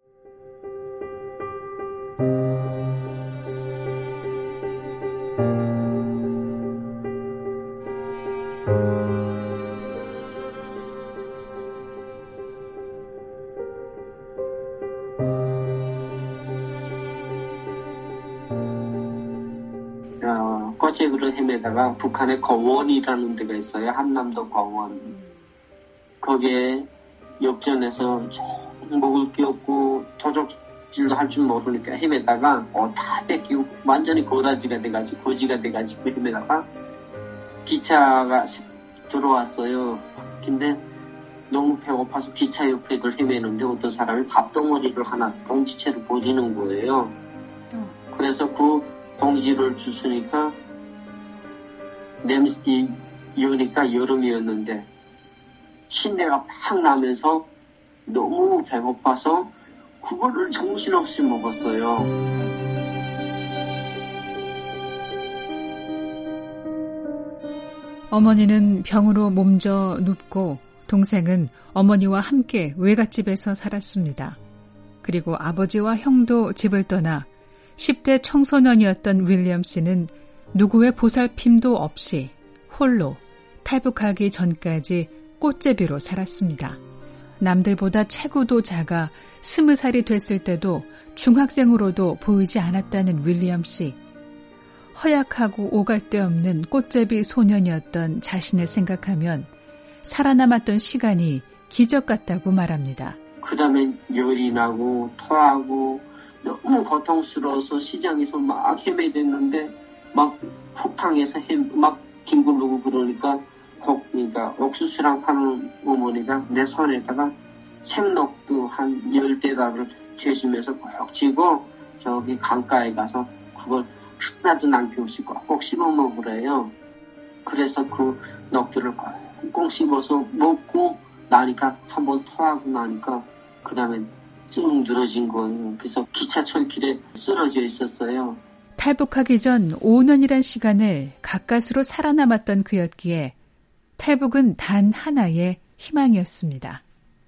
거제으로 헤매다가 북한의 거원이라는 데가 있어요. 한남도 거원. 거기에 역전해서 먹을 게 없고 도적 걷질도 할 줄 모르니까 헤매다가 어, 다 뺏기고 완전히 고라지가 돼가지고 고지가 돼가지고 헤매다가 기차가 들어왔어요. 근데 너무 배고파서 기차 옆에들 헤매는데 어떤 사람이 밥덩어리를 하나 봉지채로 버리는 거예요. 그래서 그 봉지를 주스니까 냄새 이으니까 여름이었는데 신내가 팍 나면서 너무 배고파서 그거를 정신없이 먹었어요. 어머니는 병으로 몸져 눕고 동생은 어머니와 함께 외갓집에서 살았습니다. 그리고 아버지와 형도 집을 떠나 십 대 청소년이었던 윌리엄 씨는 누구의 보살핌도 없이 홀로 탈북하기 전까지 꽃제비로 살았습니다. 남들보다 체구도 작아 스무 살이 됐을 때도 중학생으로도 보이지 않았다는 윌리엄 씨. 허약하고 오갈 데 없는 꽃제비 소년이었던 자신을 생각하면 살아남았던 시간이 기적 같다고 말합니다. 그 다음에 열이 나고 토하고 너무 고통스러워서 시장에서 막 헤매댔는데 막 폭탕에서 막 뒹굴르고 그러니까 고, 그러니까 옥수수랑 파는 어머니가 내 손에다가 생록도 한 열대다를 죄시면서 꼭 쥐고 저기 강가에 가서 그걸 하나도 남김없이 꼭꼭 씹어 먹으래요. 그래서 그 녹들을 꽁꽁 씹어서 먹고 나니까 한번 토하고 나니까 그 다음에 쭉 늘어진 거예요. 그래서 기차철길에 쓰러져 있었어요. 탈북하기 전 오 년이란 시간을 가까스로 살아남았던 그였기에 탈북은 단 하나의 희망이었습니다.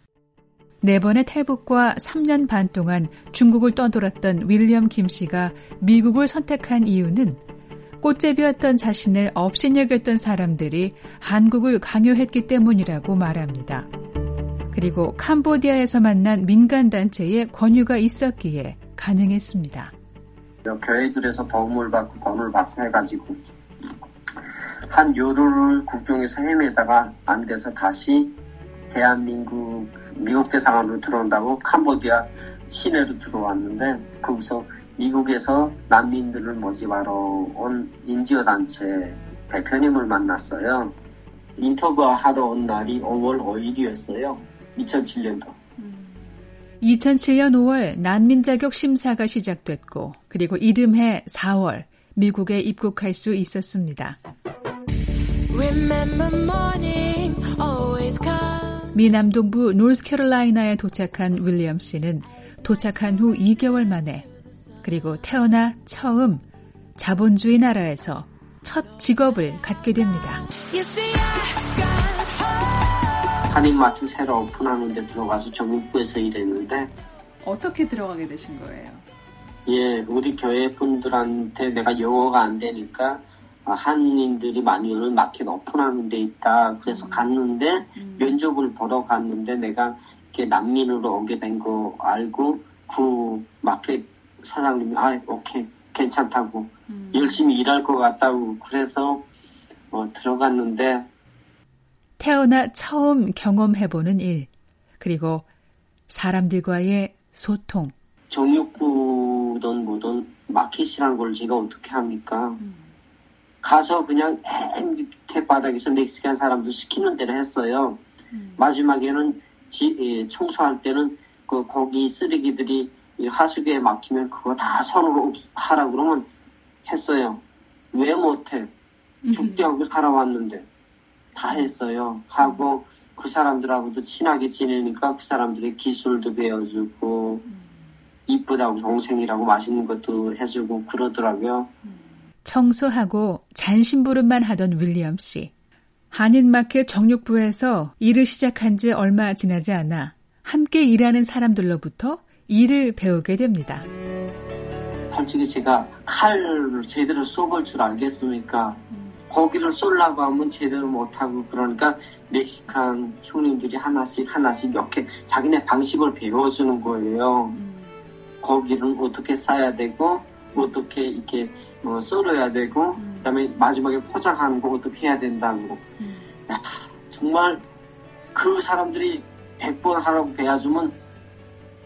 네 번의 탈북과 삼 년 반 동안 중국을 떠돌았던 윌리엄 김 씨가 미국을 선택한 이유는 꽃제비였던 자신을 업신여겼던 사람들이 한국을 강요했기 때문이라고 말합니다. 그리고 캄보디아에서 만난 민간단체의 권유가 있었기에 가능했습니다. 교회들에서 도움을 받고 돈을 받고 해가지고 한 열흘을 국경에서 헤매다가 안 돼서 다시 대한민국 미국 대사관으로 들어온다고 캄보디아 시내로 들어왔는데 거기서 미국에서 난민들을 모집하러 온 엔지오 단체 대표님을 만났어요. 인터뷰하러 온 날이 오월 오일이었어요. 이천칠 년도. 이천칠 년 오월 난민 자격 심사가 시작됐고 그리고 이듬해 사월 미국에 입국할 수 있었습니다. 미 남동부 노스캐롤라이나에 도착한 윌리엄 씨는 도착한 후 이 개월 만에 그리고 태어나 처음 자본주의 나라에서 첫 직업을 갖게 됩니다. 한인마트 새로 오픈하는 데 들어가서 정육부에서 일했는데 어떻게 들어가게 되신 거예요? 예, 우리 교회 분들한테 내가 영어가 안 되니까 한인들이 많이 오는 마켓 오픈하는 데 있다. 그래서 음. 갔는데 음. 면접을 보러 갔는데 내가 이렇게 난민으로 오게 된 거 알고 그 마켓 사장님이 아 오케이 괜찮다고 음. 열심히 일할 것 같다고 그래서 어, 들어갔는데 태어나 처음 경험해보는 일 그리고 사람들과의 소통 정육부든 뭐든 마켓이란 걸 제가 어떻게 합니까? 음. 가서 그냥 맨 밑에 바닥에서 멕시칸 사람들 시키는 대로 했어요. 음. 마지막에는 지, 예, 청소할 때는 그 고기 쓰레기들이 하수구에 막히면 그거 다 손으로 하라 그러면 했어요. 왜 못해? 죽대하고 살아왔는데 다 했어요. 하고 그 사람들하고도 친하게 지내니까 그 사람들의 기술도 배워주고 이쁘다고 동생이라고 맛있는 것도 해주고 그러더라고요. 청소하고 잔심부름만 하던 윌리엄 씨. 한인마켓 정육부에서 일을 시작한 지 얼마 지나지 않아 함께 일하는 사람들로부터 일을 배우게 됩니다. 솔직히 제가 칼을 제대로 쏘볼 줄 알겠습니까? 음. 고기를 쏠라고 하면 제대로 못하고 그러니까 멕시칸 형님들이 하나씩 하나씩 이렇게 자기네 방식을 배워주는 거예요. 음. 고기는 어떻게 싸야 되고 어떻게 이렇게 뭐 썰어야 되고 음. 그다음에 마지막에 포장하는 거 어떻게 해야 된다고. 음. 야, 정말 그 사람들이 백 번 하라고 배워주면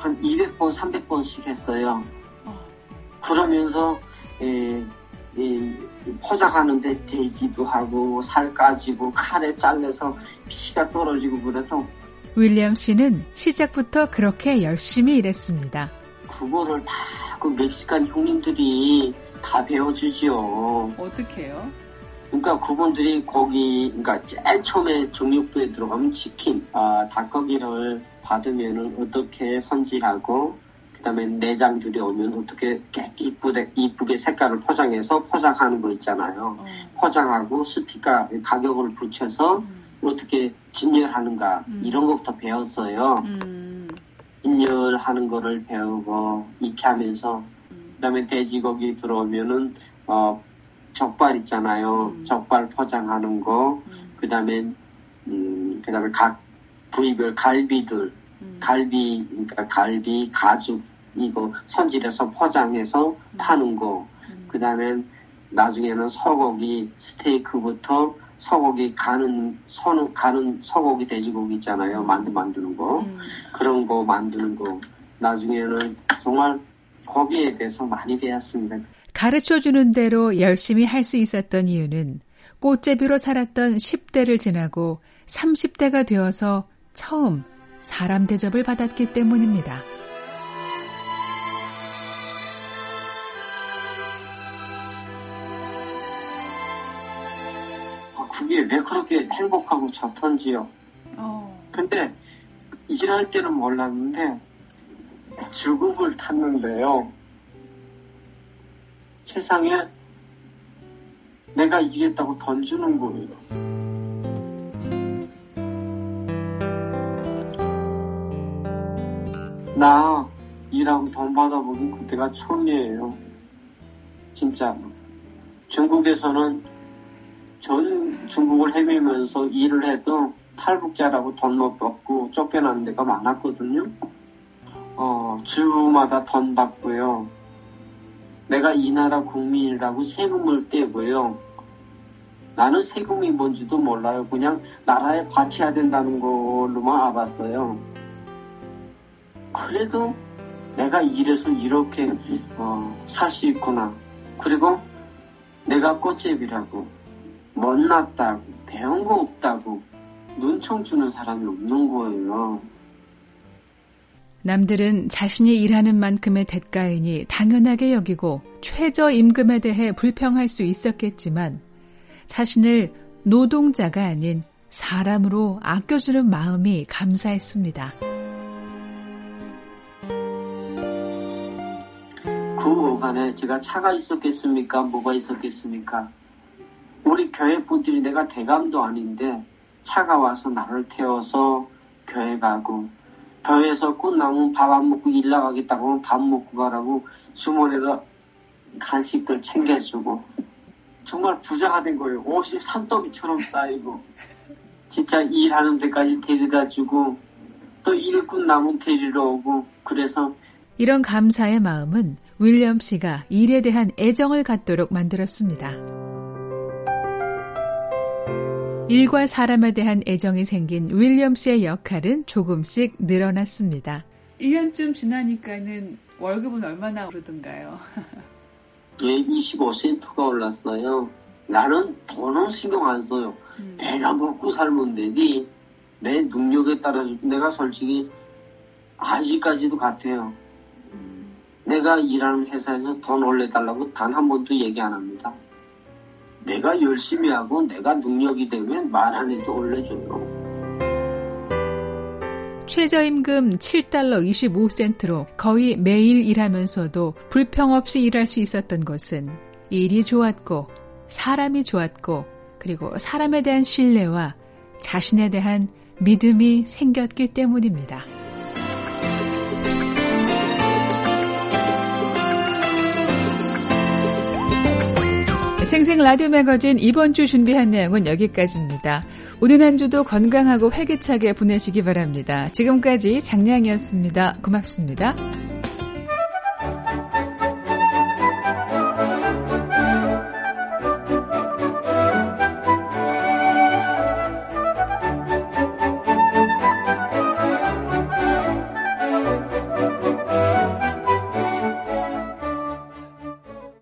한 이백 번, 삼백 번씩 했어요. 그러면서 에, 에, 포장하는데 대기도 하고 살 까지고 칼에 잘려서 피가 떨어지고 그래서 윌리엄 씨는 시작부터 그렇게 열심히 일했습니다. 그거를 다 그 멕시칸 형님들이 다 배워주지요. 어떻게 해요? 그러니까 그분들이 고기, 그러니까 제일 처음에 정육부에 들어가면 치킨, 아, 닭고기를 받으면은 어떻게 손질하고, 그 다음에 내장줄이 오면 어떻게 이쁘게, 이쁘게 색깔을 포장해서 포장하는 거 있잖아요. 어. 포장하고 스티커 가격을 붙여서 음. 어떻게 진열하는가, 음. 이런 것부터 배웠어요. 음. 진열하는 거를 배우고, 익게 하면서, 그 다음에 돼지고기 들어오면은, 어, 족발 있잖아요. 음. 족발 포장하는 거, 음. 그 다음에, 음, 그 다음에 각 부위별 갈비들, 음. 갈비, 그러니까 갈비, 가죽, 이거 손질해서 포장해서 음. 파는 거, 음. 그 다음에 나중에는 소고기, 스테이크부터 소고기 가는, 소, 가는 소고기, 돼지고기 있잖아요. 만두 만드는 거. 음. 그런 거 만드는 거. 나중에는 정말 고기에 대해서 많이 배웠습니다. 가르쳐주는 대로 열심히 할 수 있었던 이유는 꽃제비로 살았던 십 대를 지나고 삼십 대가 되어서 처음 사람 대접을 받았기 때문입니다. 그게 왜 그렇게 행복하고 좋던지요. 어. 근데 일할 때는 몰랐는데 죽음을 탔는데요. 세상에 내가 이겼다고 던지는 거예요. 나 일하고 돈 받아보긴 그때가 처음이에요. 진짜. 중국에서는 전 중국을 헤매면서 일을 해도 탈북자라고 돈 못 받고 쫓겨나는 데가 많았거든요. 어, 주마다 돈 받고요. 내가 이 나라 국민이라고 세금을 떼고요. 나는 세금이 뭔지도 몰라요. 그냥 나라에 바쳐야 된다는 걸로만 알았어요. 그래도 내가 이래서 이렇게 어, 살 수 있구나. 그리고 내가 꽃제비라고 못났다고 배운 거 없다고 눈총 주는 사람이 없는 거예요. 남들은 자신이 일하는 만큼의 대가이니 당연하게 여기고 최저임금에 대해 불평할 수 있었겠지만 자신을 노동자가 아닌 사람으로 아껴주는 마음이 감사했습니다. 그 오간에 제가 차가 있었겠습니까? 뭐가 있었겠습니까? 우리 교회 분들이 내가 대감도 아닌데 차가 와서 나를 태워서 교회 가고 교회에서 끝나면 밥 안 먹고 일 나가겠다고 하면 밥 먹고 가라고 주머니에다 간식들 챙겨주고 정말 부자가 된 거예요. 옷이 산더미처럼 쌓이고 진짜 일하는 데까지 데려다주고 또 일 끝나면 데리러 오고 그래서 이런 감사의 마음은 윌리엄 씨가 일에 대한 애정을 갖도록 만들었습니다. 일과 사람에 대한 애정이 생긴 윌리엄 씨의 역할은 조금씩 늘어났습니다. 일 년쯤 지나니까는 월급은 얼마나 오르던가요? 예, 이십오 센트가 올랐어요. 나는 돈은 신경 안 써요. 음. 내가 먹고 살면 되니 내 능력에 따라서 내가 솔직히 아직까지도 같아요. 음. 내가 일하는 회사에서 돈 올려달라고 단 한 번도 얘기 안 합니다. 내가 열심히 하고 내가 능력이 되면 말 안 해도 올려줘요. 최저임금 칠 달러 이십오 센트로 거의 매일 일하면서도 불평 없이 일할 수 있었던 것은 일이 좋았고 사람이 좋았고 그리고 사람에 대한 신뢰와 자신에 대한 믿음이 생겼기 때문입니다. 생생 라디오 매거진 이번 주 준비한 내용은 여기까지입니다. 오늘 한 주도 건강하고 활기차게 보내시기 바랍니다. 지금까지 장량이었습니다. 고맙습니다.